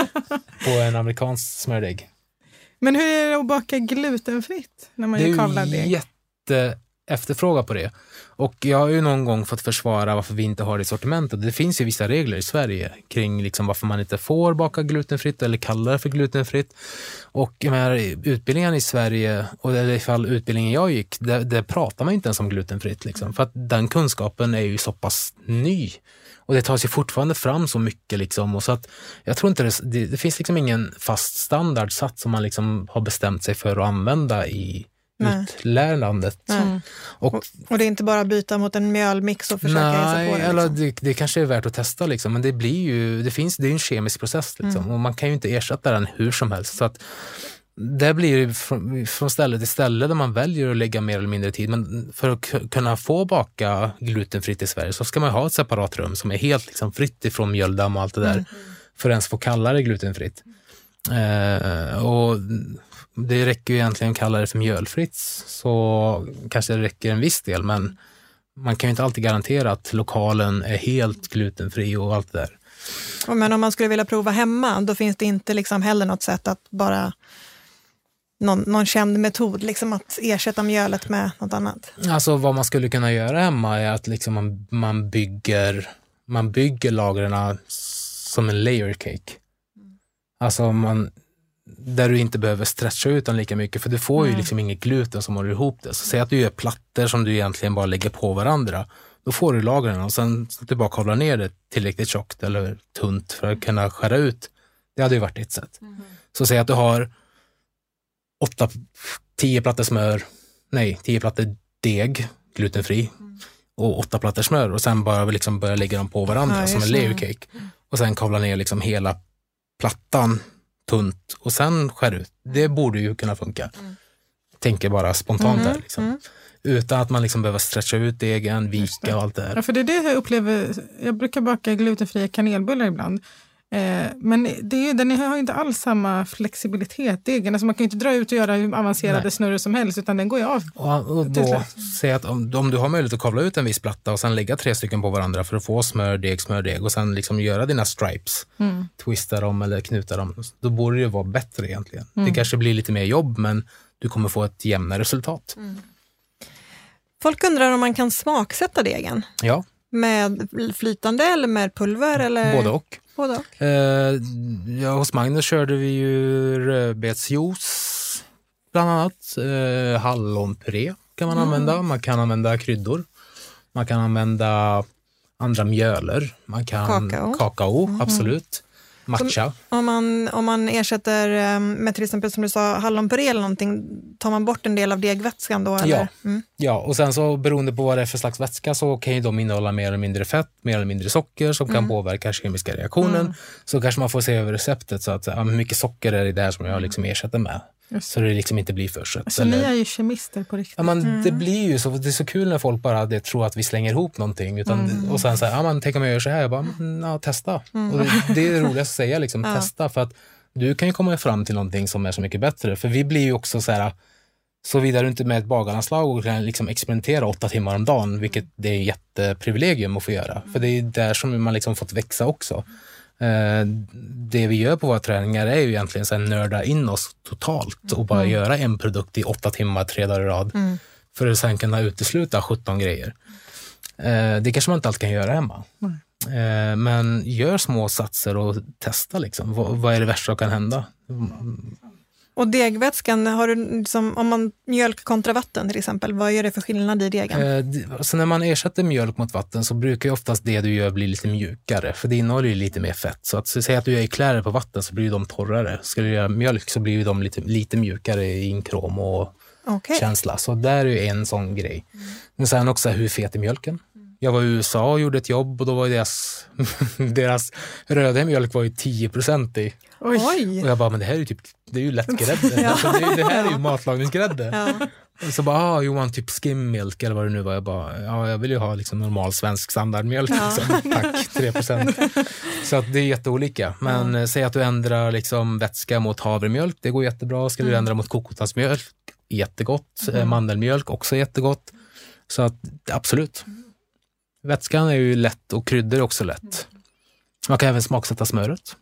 Speaker 6: på en amerikansk smördeg.
Speaker 5: Men hur är det att baka glutenfritt när man gör kavlad deg?
Speaker 6: Det är jätte efterfråga på det. Och jag har ju någon gång fått försvara varför vi inte har det i sortimentet. Det finns ju vissa regler i Sverige kring liksom varför man inte får baka glutenfritt eller kalla det för glutenfritt. Och med utbildningen i Sverige, och i fall utbildningen jag gick, där, där pratar man inte ens om glutenfritt. Liksom, för att den kunskapen är ju så pass ny. Och det tas ju fortfarande fram så mycket liksom, och så att jag tror inte det, det, det finns liksom ingen fast standardsats som man liksom har bestämt sig för att använda i Nej. utlärandet.
Speaker 4: Mm. Och, och det är inte bara byta mot en mjölmix och försöka
Speaker 6: nej,
Speaker 4: ge sig på det. Liksom.
Speaker 6: Eller det, det kanske är värt att testa liksom, men det blir ju, det finns, det är ju en kemisk process liksom, mm. och man kan ju inte ersätta den hur som helst. Så att det blir från, från ställe till ställe där man väljer att lägga mer eller mindre tid. Men för att k- kunna få baka glutenfritt i Sverige så ska man ha ett separat rum som är helt liksom fritt ifrån mjöldamm och allt det där. Mm. För att ens få kalla det glutenfritt. Eh, och det räcker ju egentligen att kalla det för mjölfritt, så kanske det räcker en viss del. Men man kan ju inte alltid garantera att lokalen är helt glutenfri och allt det där.
Speaker 4: Men om man skulle vilja prova hemma, då finns det inte liksom heller något sätt att bara någon, någon känd metod liksom att ersätta mjölet med något annat.
Speaker 6: Alltså vad man skulle kunna göra hemma är att liksom man, man bygger man bygger lagren som en layer cake. Alltså man, där du inte behöver stretcha ut den lika mycket, för du får mm. ju liksom inget gluten som håller ihop det. Så säg att du gör plattor som du egentligen bara lägger på varandra. Då får du lagren och sen så du bara kavlar ner det tillräckligt tjockt eller tunt för att kunna skära ut. Det hade ju varit ett sätt. Mm. Så säg att du har åtta, tio plattor smör, nej, tio plattor deg, glutenfri, mm. och åtta plattor smör och sen bara liksom börja lägga dem på varandra ja, som en layer cake. Mm. Och sen kavla ner liksom hela plattan tunt och sen skär ut. Det borde ju kunna funka. Mm. Tänker bara spontant mm. där liksom. Mm. Utan att man liksom behöver stretcha ut degen, vika och allt det där.
Speaker 5: Ja, för det är det jag upplever. Jag brukar baka glutenfria kanelbullar ibland. Eh, men det är, den har ju inte alls samma flexibilitet, degen. Alltså man kan ju inte dra ut och göra avancerade Nej. snurror som helst, utan den går ju av.
Speaker 6: Och, och då säg att om, om du har möjlighet att kavla ut en viss platta och sen lägga tre stycken på varandra för att få smör, deg, smör, deg och sen liksom göra dina stripes, mm. twista dem eller knuta dem, då borde det ju vara bättre egentligen. Mm. Det kanske blir lite mer jobb, men du kommer få ett jämnare resultat. Mm.
Speaker 4: Folk undrar om man kan smaksätta degen.
Speaker 6: Ja.
Speaker 4: Med flytande eller med pulver? Eller?
Speaker 6: Både och.
Speaker 4: Både och.
Speaker 6: Eh, ja, hos Magnus körde vi ju rödbetsjuice bland annat. Eh, hallonpuré kan man mm. använda. Man kan använda kryddor. Man kan använda andra mjöler. Man kan kakao, kakao mm. absolut. Matcha.
Speaker 4: Så om, man, om man ersätter med till exempel som du sa hallonpuré eller någonting, tar man bort en del av degvätskan då? Eller?
Speaker 6: Ja. Mm. ja, och sen så beroende på vad det är för slags vätska så kan ju de innehålla mer eller mindre fett, mer eller mindre socker som mm. kan påverka kemiska reaktionen. Mm. Så kanske man får se över receptet så att ja, hur mycket socker är det där som jag liksom ersätter med. Just. Så det liksom inte blir för sött.
Speaker 5: Så eller... ni är ju kemister på riktigt.
Speaker 6: Ja, men mm. det blir ju så, det är så kul när folk bara det, tror att vi slänger ihop någonting. Utan, mm. Och sen säger ja man tänker man gör så här. Jag bara, ja, testa. Mm. Och det, det är det roligaste att säga, liksom, ja. testa. För att du kan ju komma fram till någonting som är så mycket bättre. För vi blir ju också så här, så vidare inte med ett bagarlandslag och kan liksom experimentera åtta timmar om dagen. Vilket det är ett jätteprivilegium att få göra. För det är där som man liksom fått växa också. Det vi gör på våra träningar är ju egentligen så här nörda in oss totalt och bara mm. göra en produkt i åtta timmar, tre dagar i rad mm. för att sen kunna utesluta sjutton grejer. Det kanske man inte alltid kan göra hemma. Mm. Men gör små satser och testa liksom. Vad, vad är det värsta som kan hända?
Speaker 4: Och degvätskan, har du liksom, om man mjölk kontra vatten till exempel, vad är det för skillnad i degen?
Speaker 6: Eh, så när man ersätter mjölk mot vatten så brukar ju oftast det du gör bli lite mjukare, för det innehåller ju lite mer fett. Så att så säga att du gör kläder på vatten så blir de torrare. Ska du göra mjölk så blir de lite, lite mjukare i inkrom och okay. känsla. Så där är ju en sån grej. Mm. Men sen också, hur fet är mjölken? Jag var i U S A och gjorde ett jobb och då var deras, deras röda mjölk var ju tio procent i.
Speaker 4: Oj.
Speaker 6: Och jag bara, men det här är ju typ, det är ju lätt grädde. ja. alltså, det, det här är ju matlagningsgrädde. Ja. Och så bara, ah, Johan, typ skimmjölk eller vad det nu var. Jag bara, ja, jag vill ju ha liksom normal svensk standardmjölk. Ja. Liksom. Tack, tre procent. Så att det är jätteolika. Men ja. säg att du ändrar liksom vätska mot havremjölk, det går jättebra. Ska du ändra mot kokosmjölk, jättegott. Mm. Mandelmjölk, också jättegott. Så att, absolut. Vätskan är ju lätt och kryddor är också lätt. Man kan även smaksätta smöret.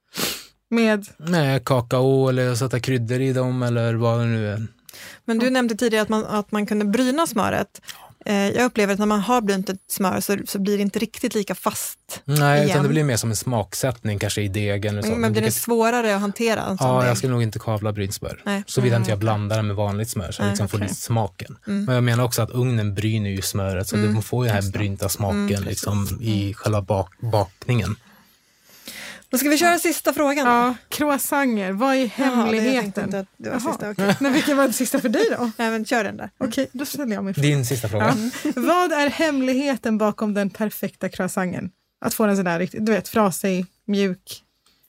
Speaker 5: Med?
Speaker 6: Med kakao eller sätta kryddor i dem eller vad det nu är.
Speaker 4: Men du nämnde tidigare att man, att man kunde bryna smöret. Eh, jag upplever att när man har brynt ett smör så, så blir det inte riktigt lika fast.
Speaker 6: Nej, utan det blir mer som en smaksättning kanske i degen. Eller så.
Speaker 4: Men blir det svårare att hantera?
Speaker 6: Ja, jag skulle nog inte kavla brynt smör. Så vill mm. inte jag blanda det med vanligt smör så jag liksom okay. får lite smaken. Mm. Men jag menar också att ugnen bryner ju smöret så mm. du får ju den här brynta smaken mm. liksom, i själva bak- bakningen.
Speaker 4: Då ska vi köra sista frågan.
Speaker 5: Ja, croissanter. Vad är hemligheten?
Speaker 4: Ja, det, det var sista, okay.
Speaker 5: Men vilken var det sista för dig då?
Speaker 4: Nej, men kör den där.
Speaker 5: Okej, okay, då ställer jag mig frågan.
Speaker 6: Din sista fråga.
Speaker 5: Ja. Vad är hemligheten bakom den perfekta croissanten? Att få den sådär riktigt, du vet, frasig, mjuk.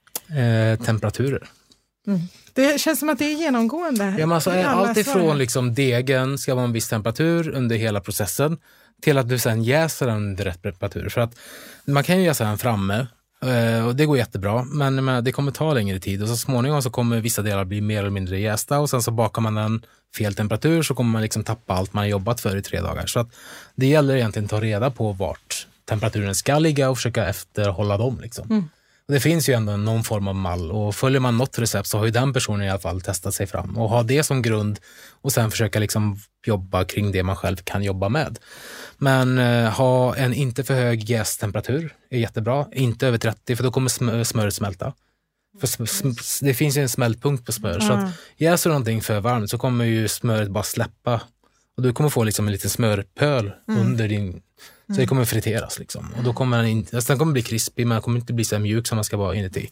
Speaker 6: Eh, temperaturer.
Speaker 5: Mm. Det känns som att det är genomgående.
Speaker 6: Ja, men alltså, allt ifrån liksom degen ska vara en viss temperatur under hela processen till att du sen jäser den under rätt temperatur. För att man kan ju jäsa den framme och det går jättebra, men, men det kommer ta längre tid och så småningom så kommer vissa delar bli mer eller mindre jästa och sen så bakar man den fel temperatur så kommer man liksom tappa allt man har jobbat för i tre dagar. Så att det gäller egentligen att ta reda på vart temperaturen ska ligga och försöka efterhålla dem liksom. Mm. Och det finns ju ändå någon form av mall och följer man något recept så har ju den personen i alla fall testat sig fram och ha det som grund och sen försöka liksom jobba kring det man själv kan jobba med. Men eh, ha en inte för hög jästemperatur är jättebra. Inte över trettio för då kommer smör, smöret smälta. För sm- sm- det finns ju en smältpunkt på smör. Mm. Så att jäser någonting för varmt så kommer ju smöret bara släppa. Och du kommer få liksom en liten smörpöl mm. under din... Så det kommer friteras liksom. Och då kommer den inte... Alltså den kommer bli krispig men den kommer inte bli så mjuk som man ska vara inuti.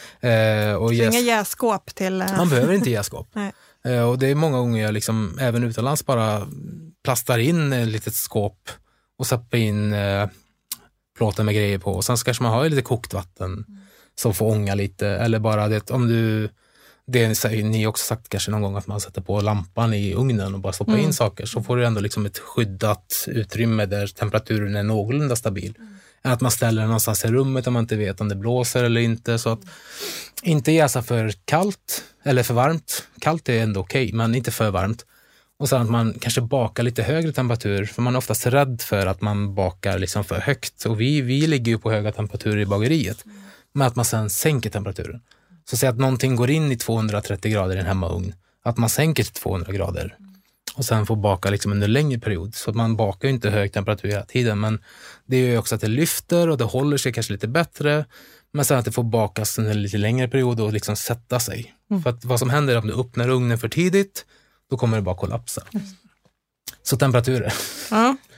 Speaker 6: Eh, och
Speaker 4: jäs- inga jäskåp till... Uh...
Speaker 6: Man behöver inte jäskåp. eh, och det är många gånger jag liksom, även utomlands bara plastar in ett litet skåp och sätter in eh, plåten med grejer på. Och sen så kanske man har lite kokt vatten mm. som får ånga lite. Eller bara det om du... Det säger ni också sagt kanske någon gång att man sätter på lampan i ugnen och bara stoppar mm. in saker så får du ändå liksom ett skyddat utrymme där temperaturen är någorlunda stabil. Mm. Att man ställer den någonstans i rummet om man inte vet om det blåser eller inte. Så att inte jäsa för kallt eller för varmt. Kallt är ändå okej, okay, men inte för varmt. Och sen att man kanske bakar lite högre temperatur för man är oftast rädd för att man bakar liksom för högt. Och vi, vi ligger ju på höga temperaturer i bageriet. Mm. Men att man sen sänker temperaturen. Så säg att någonting går in i tvåhundratrettio grader i en hemmaugn. Att man sänker till tvåhundra grader. Och sen får baka liksom under en längre period. Så att man bakar ju inte hög temperatur hela tiden. Men det är ju också att det lyfter och det håller sig kanske lite bättre. Men sen att det får bakas under en lite längre period och liksom sätta sig. Mm. För att vad som händer är att om du öppnar ugnen för tidigt, då kommer det bara kollapsa. Mm. Så temperaturer.
Speaker 5: Ja.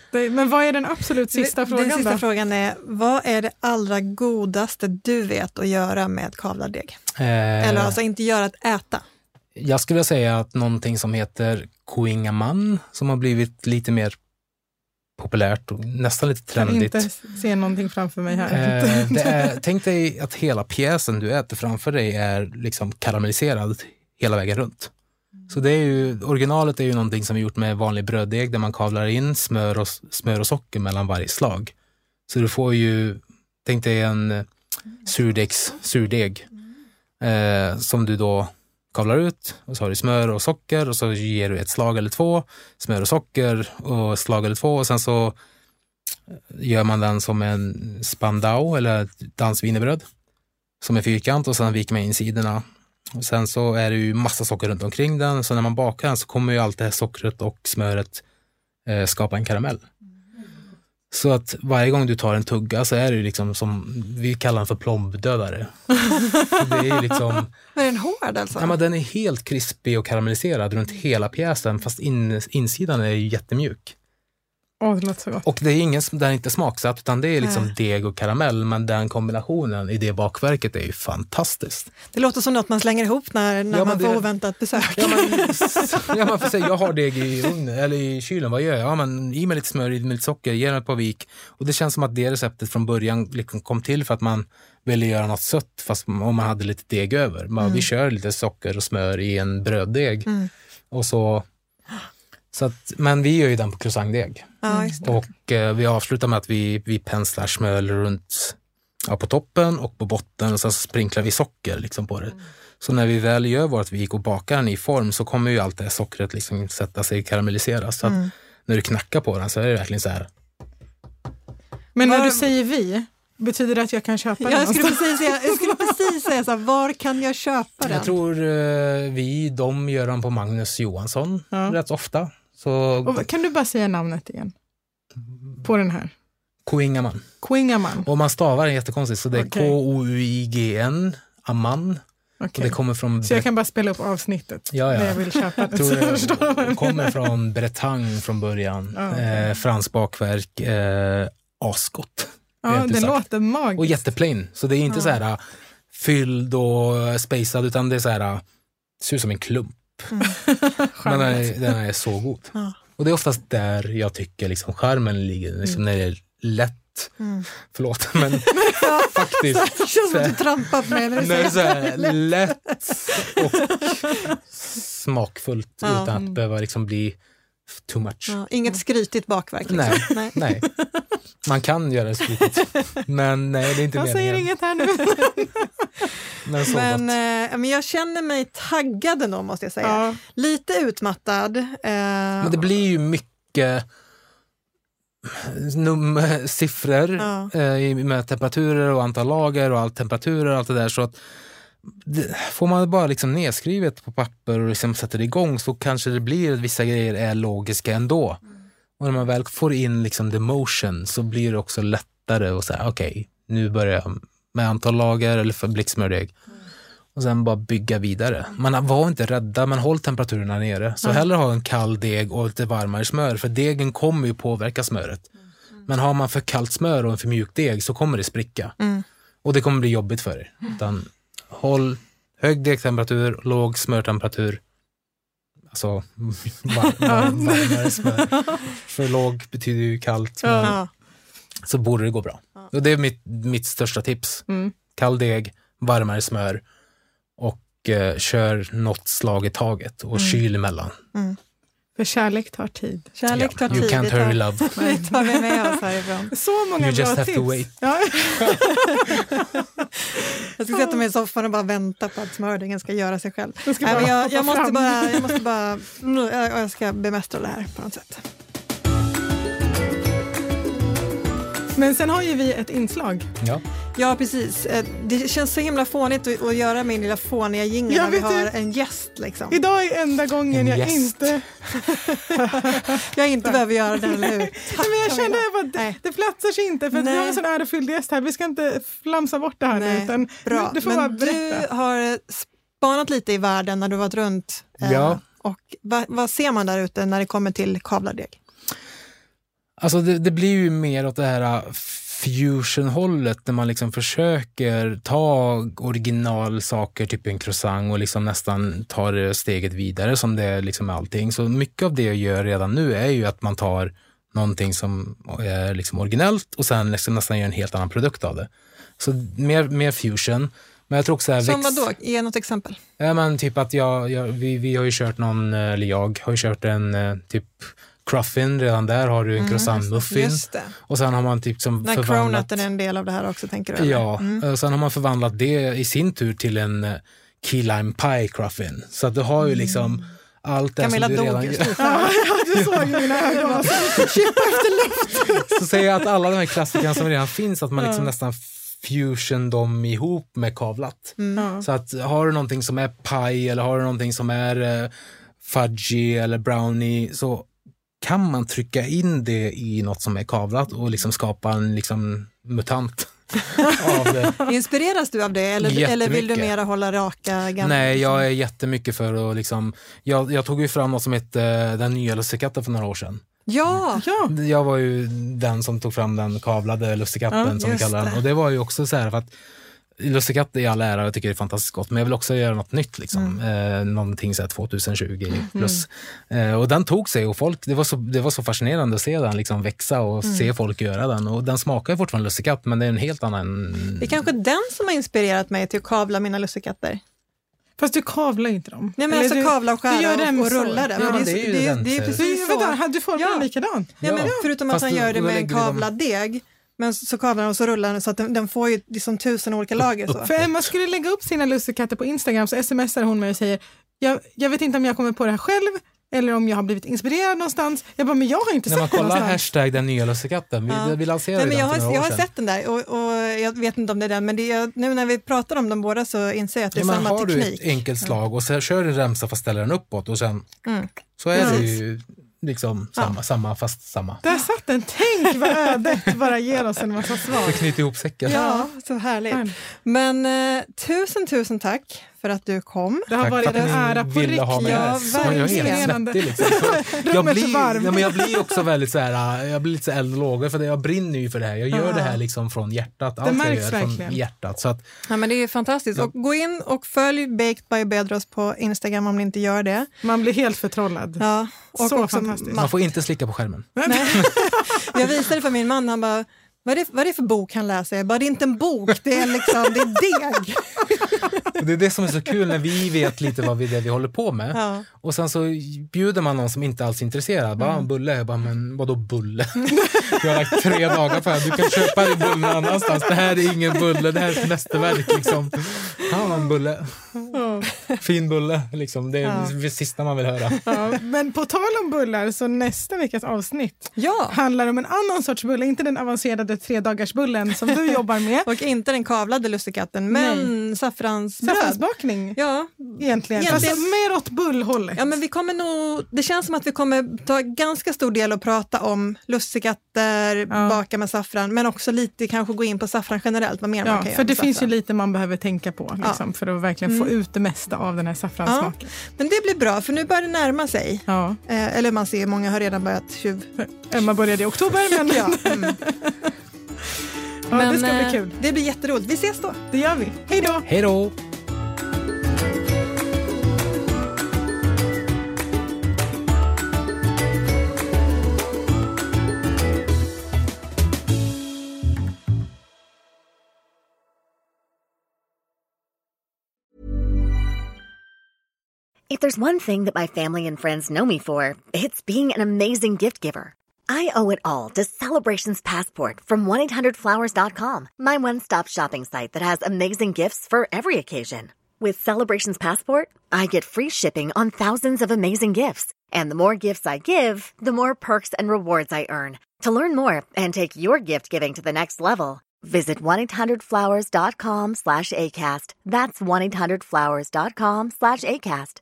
Speaker 5: Det, men vad är den absolut sista
Speaker 4: den,
Speaker 5: frågan
Speaker 4: Den sista
Speaker 5: då?
Speaker 4: frågan är, vad är det allra godaste du vet att göra med kavlardeg?
Speaker 6: Eh,
Speaker 4: Eller alltså inte göra att äta.
Speaker 6: Jag skulle säga att någonting som heter Kuingaman, som har blivit lite mer populärt och nästan lite trendigt.
Speaker 5: Jag kan inte se någonting framför mig här.
Speaker 6: Eh, det är, tänk dig att hela pjäsen du äter framför dig är liksom karamelliserad hela vägen runt. Så det är ju, originalet är ju någonting som är gjort med vanlig bröddeg där man kavlar in smör och, smör och socker mellan varje slag. Så du får ju, tänk dig en surdegs, surdeg eh, som du då kavlar ut och så har du smör och socker och så ger du ett slag eller två, smör och socker och slag eller två och sen så gör man den som en spandau eller dansvinerbröd som är fyrkant och sen viker man in sidorna. Och sen så är det ju massa socker runt omkring den. Så när man bakar den så kommer ju allt det här sockret och smöret eh, skapa en karamell. Så att varje gång du tar en tugga så är det ju liksom som, vi kallar den för plombdödare. Det är ju liksom...
Speaker 4: Men är den hård alltså?
Speaker 6: Ja, men den är helt krispig och karamelliserad runt hela pjäsen fast in, insidan är ju jättemjuk.
Speaker 5: Åh, det låter så gott.
Speaker 6: Och det är ingen som den är inte smaksatt utan det är liksom
Speaker 4: Nej.
Speaker 6: deg och karamell men den kombinationen i det bakverket är ju fantastiskt.
Speaker 4: Det låter som något man slänger ihop när, när
Speaker 6: Ja,
Speaker 4: man
Speaker 6: det-
Speaker 4: får oväntat besök.
Speaker 6: Ja, men, ja, man får säga, jag har deg i ugnen eller i kylen, vad gör jag? Ja, men i med lite smör, i med lite socker, ge mig ett par vik. Och det känns som att det receptet från början liksom kom till för att man ville göra något sött fast om man hade lite deg över. Man,
Speaker 4: Mm.
Speaker 6: Vi kör lite socker och smör i en bröddeg.
Speaker 4: Mm.
Speaker 6: Och så, så att, men vi gör ju den på croissantdeg.
Speaker 4: Ja, just det.
Speaker 6: Och eh, vi avslutar med att vi, vi penslar smör runt ja, på toppen och på botten och sen så sprinklar vi socker liksom på det. Så när vi väl gör vårt vik och bakar den i form så kommer ju allt det här sockret liksom sätta sig karamelliseras. Så att
Speaker 4: Mm.
Speaker 6: när du knackar på den så är det verkligen så här.
Speaker 5: Men när
Speaker 4: Var-
Speaker 5: du säger vi, betyder det att jag kan köpa den
Speaker 4: Jag skulle,
Speaker 5: någonstans?
Speaker 4: precis säga, jag skulle precis säga så här, var kan jag köpa den?
Speaker 6: Jag tror eh, vi, de gör den på Magnus Johansson
Speaker 5: Ja.
Speaker 6: rätt ofta. Så
Speaker 5: Och kan du bara säga namnet igen? På den här.
Speaker 6: Kuingaman.
Speaker 5: Kuingaman.
Speaker 6: Och man stavar den jättekonstigt så det är
Speaker 5: Okej.
Speaker 6: K O U I G N, Aman. Och
Speaker 5: Okej.
Speaker 6: det kommer från...
Speaker 5: Så jag kan bara spela upp avsnittet
Speaker 6: Ja, ja.
Speaker 5: när jag vill köpa det.
Speaker 6: tror
Speaker 5: Så förstår de vad
Speaker 6: det
Speaker 5: jag
Speaker 6: kommer
Speaker 5: menar.
Speaker 6: från Bretagne från början.
Speaker 5: Ja, okej.
Speaker 6: eh, frans bakverk, eh, asgott.
Speaker 5: Ja,
Speaker 6: rent
Speaker 5: det
Speaker 6: ut sagt.
Speaker 5: låter magiskt.
Speaker 6: Och jätteplain. Så det är inte
Speaker 5: Ja.
Speaker 6: så här uh, fylld och spacad utan det är så här, uh, ser ut som en klump. Men den är, den är så god.
Speaker 4: Ja.
Speaker 6: Och det är oftast där jag tycker liksom charmen ligger. Liksom när det är lätt.
Speaker 4: Mm.
Speaker 6: Förlåt, men faktiskt.
Speaker 4: Det känns som
Speaker 6: så
Speaker 4: att
Speaker 6: här-
Speaker 4: du trampar på mig när du
Speaker 6: när det är
Speaker 4: säger
Speaker 6: så här lätt och smakfullt
Speaker 4: Ja.
Speaker 6: utan att behöva liksom bli too much.
Speaker 4: ja, inget skrytigt bakverk. Liksom.
Speaker 6: Nej,
Speaker 4: Nej.
Speaker 6: nej. Man kan göra det skrytigt. Men nej, det är inte
Speaker 5: Jag säger
Speaker 6: meningen.
Speaker 5: inget här nu.
Speaker 6: Men så
Speaker 4: Men,
Speaker 6: gott.
Speaker 4: eh, men jag känner mig taggad ändå måste jag säga.
Speaker 5: Ja.
Speaker 4: Lite utmattad. Eh,
Speaker 6: Men det blir ju mycket num siffror
Speaker 4: Ja.
Speaker 6: eh, med temperaturer och antal lager och allt temperaturer och allt det där så att det, får man bara liksom nedskrivet på papper och liksom sätter det igång så kanske det blir att vissa grejer är logiska ändå. Och när man väl får in liksom the motion så blir det också lättare att säga okej, okay, nu börjar jag med antal lager eller för blixtsmördeg. Och sen bara bygga vidare. Man var inte rädda, men håll temperaturerna nere. Så hellre ha en kall deg och lite varmare smör. För degen kommer ju påverka smöret. Men har man för kallt smör och en för mjuk deg så kommer det spricka.
Speaker 4: Mm.
Speaker 6: Och det kommer bli jobbigt för er. Utan håll hög degtemperatur, låg smörtemperatur. Alltså var, var, varmare smör. För låg betyder ju kallt. Men
Speaker 4: Ja.
Speaker 6: så borde det gå bra. Och det är mitt, mitt största tips.
Speaker 5: Mm.
Speaker 6: Kall deg, varmare smör och eh, kör något slag i taget och kyl emellan.
Speaker 5: För kärlek tar tid.
Speaker 4: Kärlek
Speaker 6: Ja,
Speaker 4: tar
Speaker 6: you
Speaker 4: tid.
Speaker 6: can't
Speaker 4: det tar,
Speaker 6: hurry love.
Speaker 4: det tar vi med oss härifrån.
Speaker 5: Så många
Speaker 6: You
Speaker 5: bra
Speaker 6: just have
Speaker 5: tips.
Speaker 6: to wait.
Speaker 5: Ja.
Speaker 4: Jag ska sätta mig i soffan och bara vänta på att smördegen ska göra sig själv.
Speaker 5: Jag ska
Speaker 4: Nej,
Speaker 5: bara
Speaker 4: men jag,
Speaker 5: hoppa
Speaker 4: jag, måste
Speaker 5: fram.
Speaker 4: bara, jag måste bara... mm, Jag jag ska bemästra det här på något sätt.
Speaker 5: Men sen har ju vi ett inslag.
Speaker 6: Ja.
Speaker 4: Ja, precis. Eh, Det känns så himla fånigt att, att göra min lilla fåniga jingel
Speaker 5: Jag
Speaker 4: när vi
Speaker 5: vet
Speaker 4: har
Speaker 5: det.
Speaker 4: en gäst. Liksom.
Speaker 5: Idag är enda gången
Speaker 6: En
Speaker 5: jag
Speaker 6: gäst.
Speaker 5: inte...
Speaker 4: Jag inte behöver göra den, eller hur?
Speaker 5: Nej, men jag kände att det,
Speaker 4: Nej.
Speaker 5: det platsar sig inte för att vi
Speaker 4: Nej.
Speaker 5: har en sån ärofylld gäst här. Vi ska inte flamsa bort det här nu.
Speaker 4: Nej,
Speaker 5: Utan
Speaker 4: bra.
Speaker 5: Du får
Speaker 4: Men
Speaker 5: bara
Speaker 4: du
Speaker 5: berätta.
Speaker 4: har spanat lite i världen när du varit runt. eh,
Speaker 6: Ja.
Speaker 4: Och vad, vad ser man där ute när det kommer till kavlardeg?
Speaker 6: Alltså det, det blir ju mer åt det här fusion-hållet när man liksom försöker ta originalsaker, typ en croissant, och liksom nästan tar steget vidare som det är liksom allting. Så mycket av det jag gör redan nu är ju att man tar någonting som är liksom originellt och sen liksom nästan gör en helt annan produkt av det. Så mer, mer fusion. Men jag tror också här,
Speaker 4: som
Speaker 6: växt...
Speaker 4: vad då? Ge något exempel.
Speaker 6: Ja, men typ att jag, jag, vi, vi har ju kört någon, eller jag har ju kört en typ cruffin, redan där har du en mm, croissant-muffin. Och sen har man typ som
Speaker 4: när
Speaker 6: förvandlat...
Speaker 4: cronutten är en del av det här också, tänker du? Eller?
Speaker 6: Ja,
Speaker 4: mm.
Speaker 6: och sen har man förvandlat det i sin tur till en key lime pie cruffin. Så att du har ju liksom mm. allt det
Speaker 4: Camilla
Speaker 6: som du redan
Speaker 4: gör.
Speaker 5: Ja, du såg ju mina ögon. Chippa efter luft.
Speaker 6: Så säger jag att alla de här klassikerna som redan finns, att man liksom ja. nästan fusion dem ihop med kavlat.
Speaker 4: Mm.
Speaker 6: Så att har du någonting som är pie eller har du någonting som är uh, fudgy eller brownie, så kan man trycka in det i något som är kavlat och liksom skapa en liksom mutant av det.
Speaker 4: Inspireras du av det eller, eller vill du mera hålla raka gamla?
Speaker 6: Nej, jag är jättemycket för att liksom, jag, jag tog ju fram något som heter uh, den nya lussekatten för några år sedan.
Speaker 4: Ja,
Speaker 5: ja.
Speaker 6: Jag var ju den som tog fram den kavlade lussekatten ja, som vi kallar den. Och det var ju också så här för att lussekatt är all ära, jag tycker det är fantastiskt gott, men jag vill också göra något nytt liksom. Mm. Eh, någonting så här tjugohundratjugo plus. Mm. Eh, och den tog sig och folk, det var så, det var så fascinerande att se den liksom växa och mm. se folk göra den. Och den smakar ju fortfarande lussekatt, men det är en helt annan...
Speaker 4: Det är kanske den som har inspirerat mig till att kavla mina lussekatter.
Speaker 5: Fast du kavlar inte dem.
Speaker 4: Nej, men alltså
Speaker 5: du,
Speaker 4: kavla och skära och, och rulla det.
Speaker 6: Ja,
Speaker 4: men
Speaker 6: det, är, det, är,
Speaker 4: det,
Speaker 6: den,
Speaker 4: det är precis så.
Speaker 5: Vänta, du får ja. likadant.
Speaker 4: Ja, men förutom
Speaker 6: Fast
Speaker 4: att han
Speaker 6: du,
Speaker 4: gör det med en kavlad
Speaker 6: dem...
Speaker 4: deg. Men så kavlar den och så rullar den så att den, den får ju liksom tusen olika lager. Så.
Speaker 5: För Emma skulle lägga upp sina lussekatter på Instagram, så smsar hon mig och säger jag, jag vet inte om jag kommer på det här själv eller om jag har blivit inspirerad någonstans. Jag bara, men jag har inte
Speaker 6: när
Speaker 5: sett
Speaker 6: man kollar
Speaker 5: någonstans.
Speaker 6: hashtag den nya lussekatten, vi,
Speaker 4: ja.
Speaker 6: vi lanserade
Speaker 4: Nej, men jag
Speaker 6: den för
Speaker 4: har,
Speaker 6: några
Speaker 4: jag
Speaker 6: år
Speaker 4: har
Speaker 6: sedan.
Speaker 4: sett den där och, och jag vet inte om det är den, men det är, nu när vi pratar om dem båda så inser jag att det är
Speaker 6: ja,
Speaker 4: samma
Speaker 6: har
Speaker 4: teknik.
Speaker 6: Har du ett enkelt slag och så kör du remsa fast ställer den uppåt och sen
Speaker 4: mm.
Speaker 6: så är
Speaker 4: ja.
Speaker 6: det ju liksom samma, ja. samma fast samma.
Speaker 5: Där satt den, tänk vad ödet bara ger oss en massa svar.
Speaker 6: Det knyter ihop säcken.
Speaker 4: Ja, så härligt. Men eh, tusen, tusen tack för att du kom.
Speaker 5: Det har
Speaker 6: tack
Speaker 5: varit en ära på riktigt.
Speaker 6: Ja,
Speaker 4: ja,
Speaker 6: jag är helt svettig liksom. jag, blir, ja, men jag blir också väldigt så här, jag blir lite så eldlågor för det, jag brinner ju för det här. Jag gör ja. det här liksom från hjärtat. Allt
Speaker 5: det märks
Speaker 6: jag gör
Speaker 5: verkligen.
Speaker 6: Från hjärtat. Så att,
Speaker 4: ja, men det är fantastiskt. Och gå in och följ Baked by Bedros på Instagram om ni inte gör det.
Speaker 5: Man blir helt förtrollad.
Speaker 4: Ja. Och
Speaker 5: så
Speaker 4: också
Speaker 5: fantastiskt.
Speaker 6: Man får inte slicka på skärmen.
Speaker 4: Nej. Jag visade för min man, han bara, vad är, det, vad är det för bok han läser? Jag bara, det är inte en bok, det är liksom, det är deg.
Speaker 6: Det är det som är så kul när vi vet lite vad vi, det vi håller på med.
Speaker 4: Ja.
Speaker 6: Och sen så bjuder man någon som inte alls är intresserad. Bara, mm. bulle. Jag bara, men vadå bulle? Jag har lagt tre dagar på det. Du kan köpa din bulle någon annanstans. Det här är ingen bulle, det här är ett mästerverk liksom. Ja, en bulle.
Speaker 5: Ja.
Speaker 6: Fin bulle, liksom. Det är
Speaker 4: ja.
Speaker 6: det sista man vill höra.
Speaker 5: Ja, men på tal om bullar, så nästa veckas avsnitt
Speaker 4: ja.
Speaker 5: handlar om en annan sorts bulle. Inte den avancerade tredagarsbullen som du jobbar med.
Speaker 4: Och inte den kavlade lussekatten, men Nej. saffransbröd.
Speaker 5: Saffransbakning.
Speaker 4: Ja.
Speaker 5: Egentligen. Egentligen. Fast mer åt bullhållet.
Speaker 4: Ja, men vi kommer nog, det känns som att vi kommer ta ganska stor del att prata om lussekatter, ja. baka med saffran, men också lite kanske gå in på saffran generellt. Vad mer
Speaker 5: ja,
Speaker 4: man kan
Speaker 5: för det
Speaker 4: göra
Speaker 5: finns ju lite man behöver tänka på liksom, ja. för att verkligen mm. få ut det mesta av den här saffranssmaken.
Speaker 4: Ja. Men det blir bra, för nu börjar det närma sig.
Speaker 5: Ja.
Speaker 4: Eh, eller man ser, många har redan börjat tjuv.
Speaker 5: Emma började i oktober, men...
Speaker 4: ja. Mm.
Speaker 5: ja,
Speaker 4: men,
Speaker 5: det ska bli
Speaker 4: eh,
Speaker 5: kul.
Speaker 4: Det blir jätteroligt. Vi ses då.
Speaker 5: Det gör vi. Hej då!
Speaker 6: Hej då!
Speaker 9: If there's one thing that my family and friends know me for, it's being an amazing gift giver. I owe it all to Celebrations Passport from one eight hundred flowers dot com, my one-stop shopping site that has amazing gifts for every occasion. With Celebrations Passport, I get free shipping on thousands of amazing gifts. And the more gifts I give, the more perks and rewards I earn. To learn more and take your gift giving to the next level, visit one eight hundred flowers dot com slash ACAST. That's one eight hundred flowers dot com slash ACAST.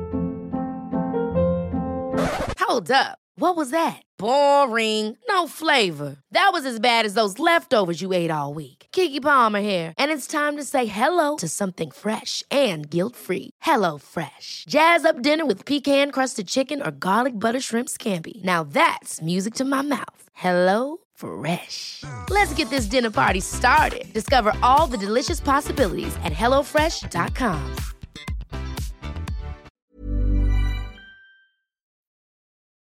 Speaker 1: Hold up. What was that? Boring. No flavor. That was as bad as those leftovers you ate all week. Keke Palmer here, and it's time to say hello to something fresh and guilt-free. Hello Fresh. Jazz up dinner with pecan-crusted chicken or garlic butter shrimp scampi. Now that's music to my mouth. Hello Fresh. Let's get this dinner party started. Discover all the delicious possibilities at hello fresh dot com.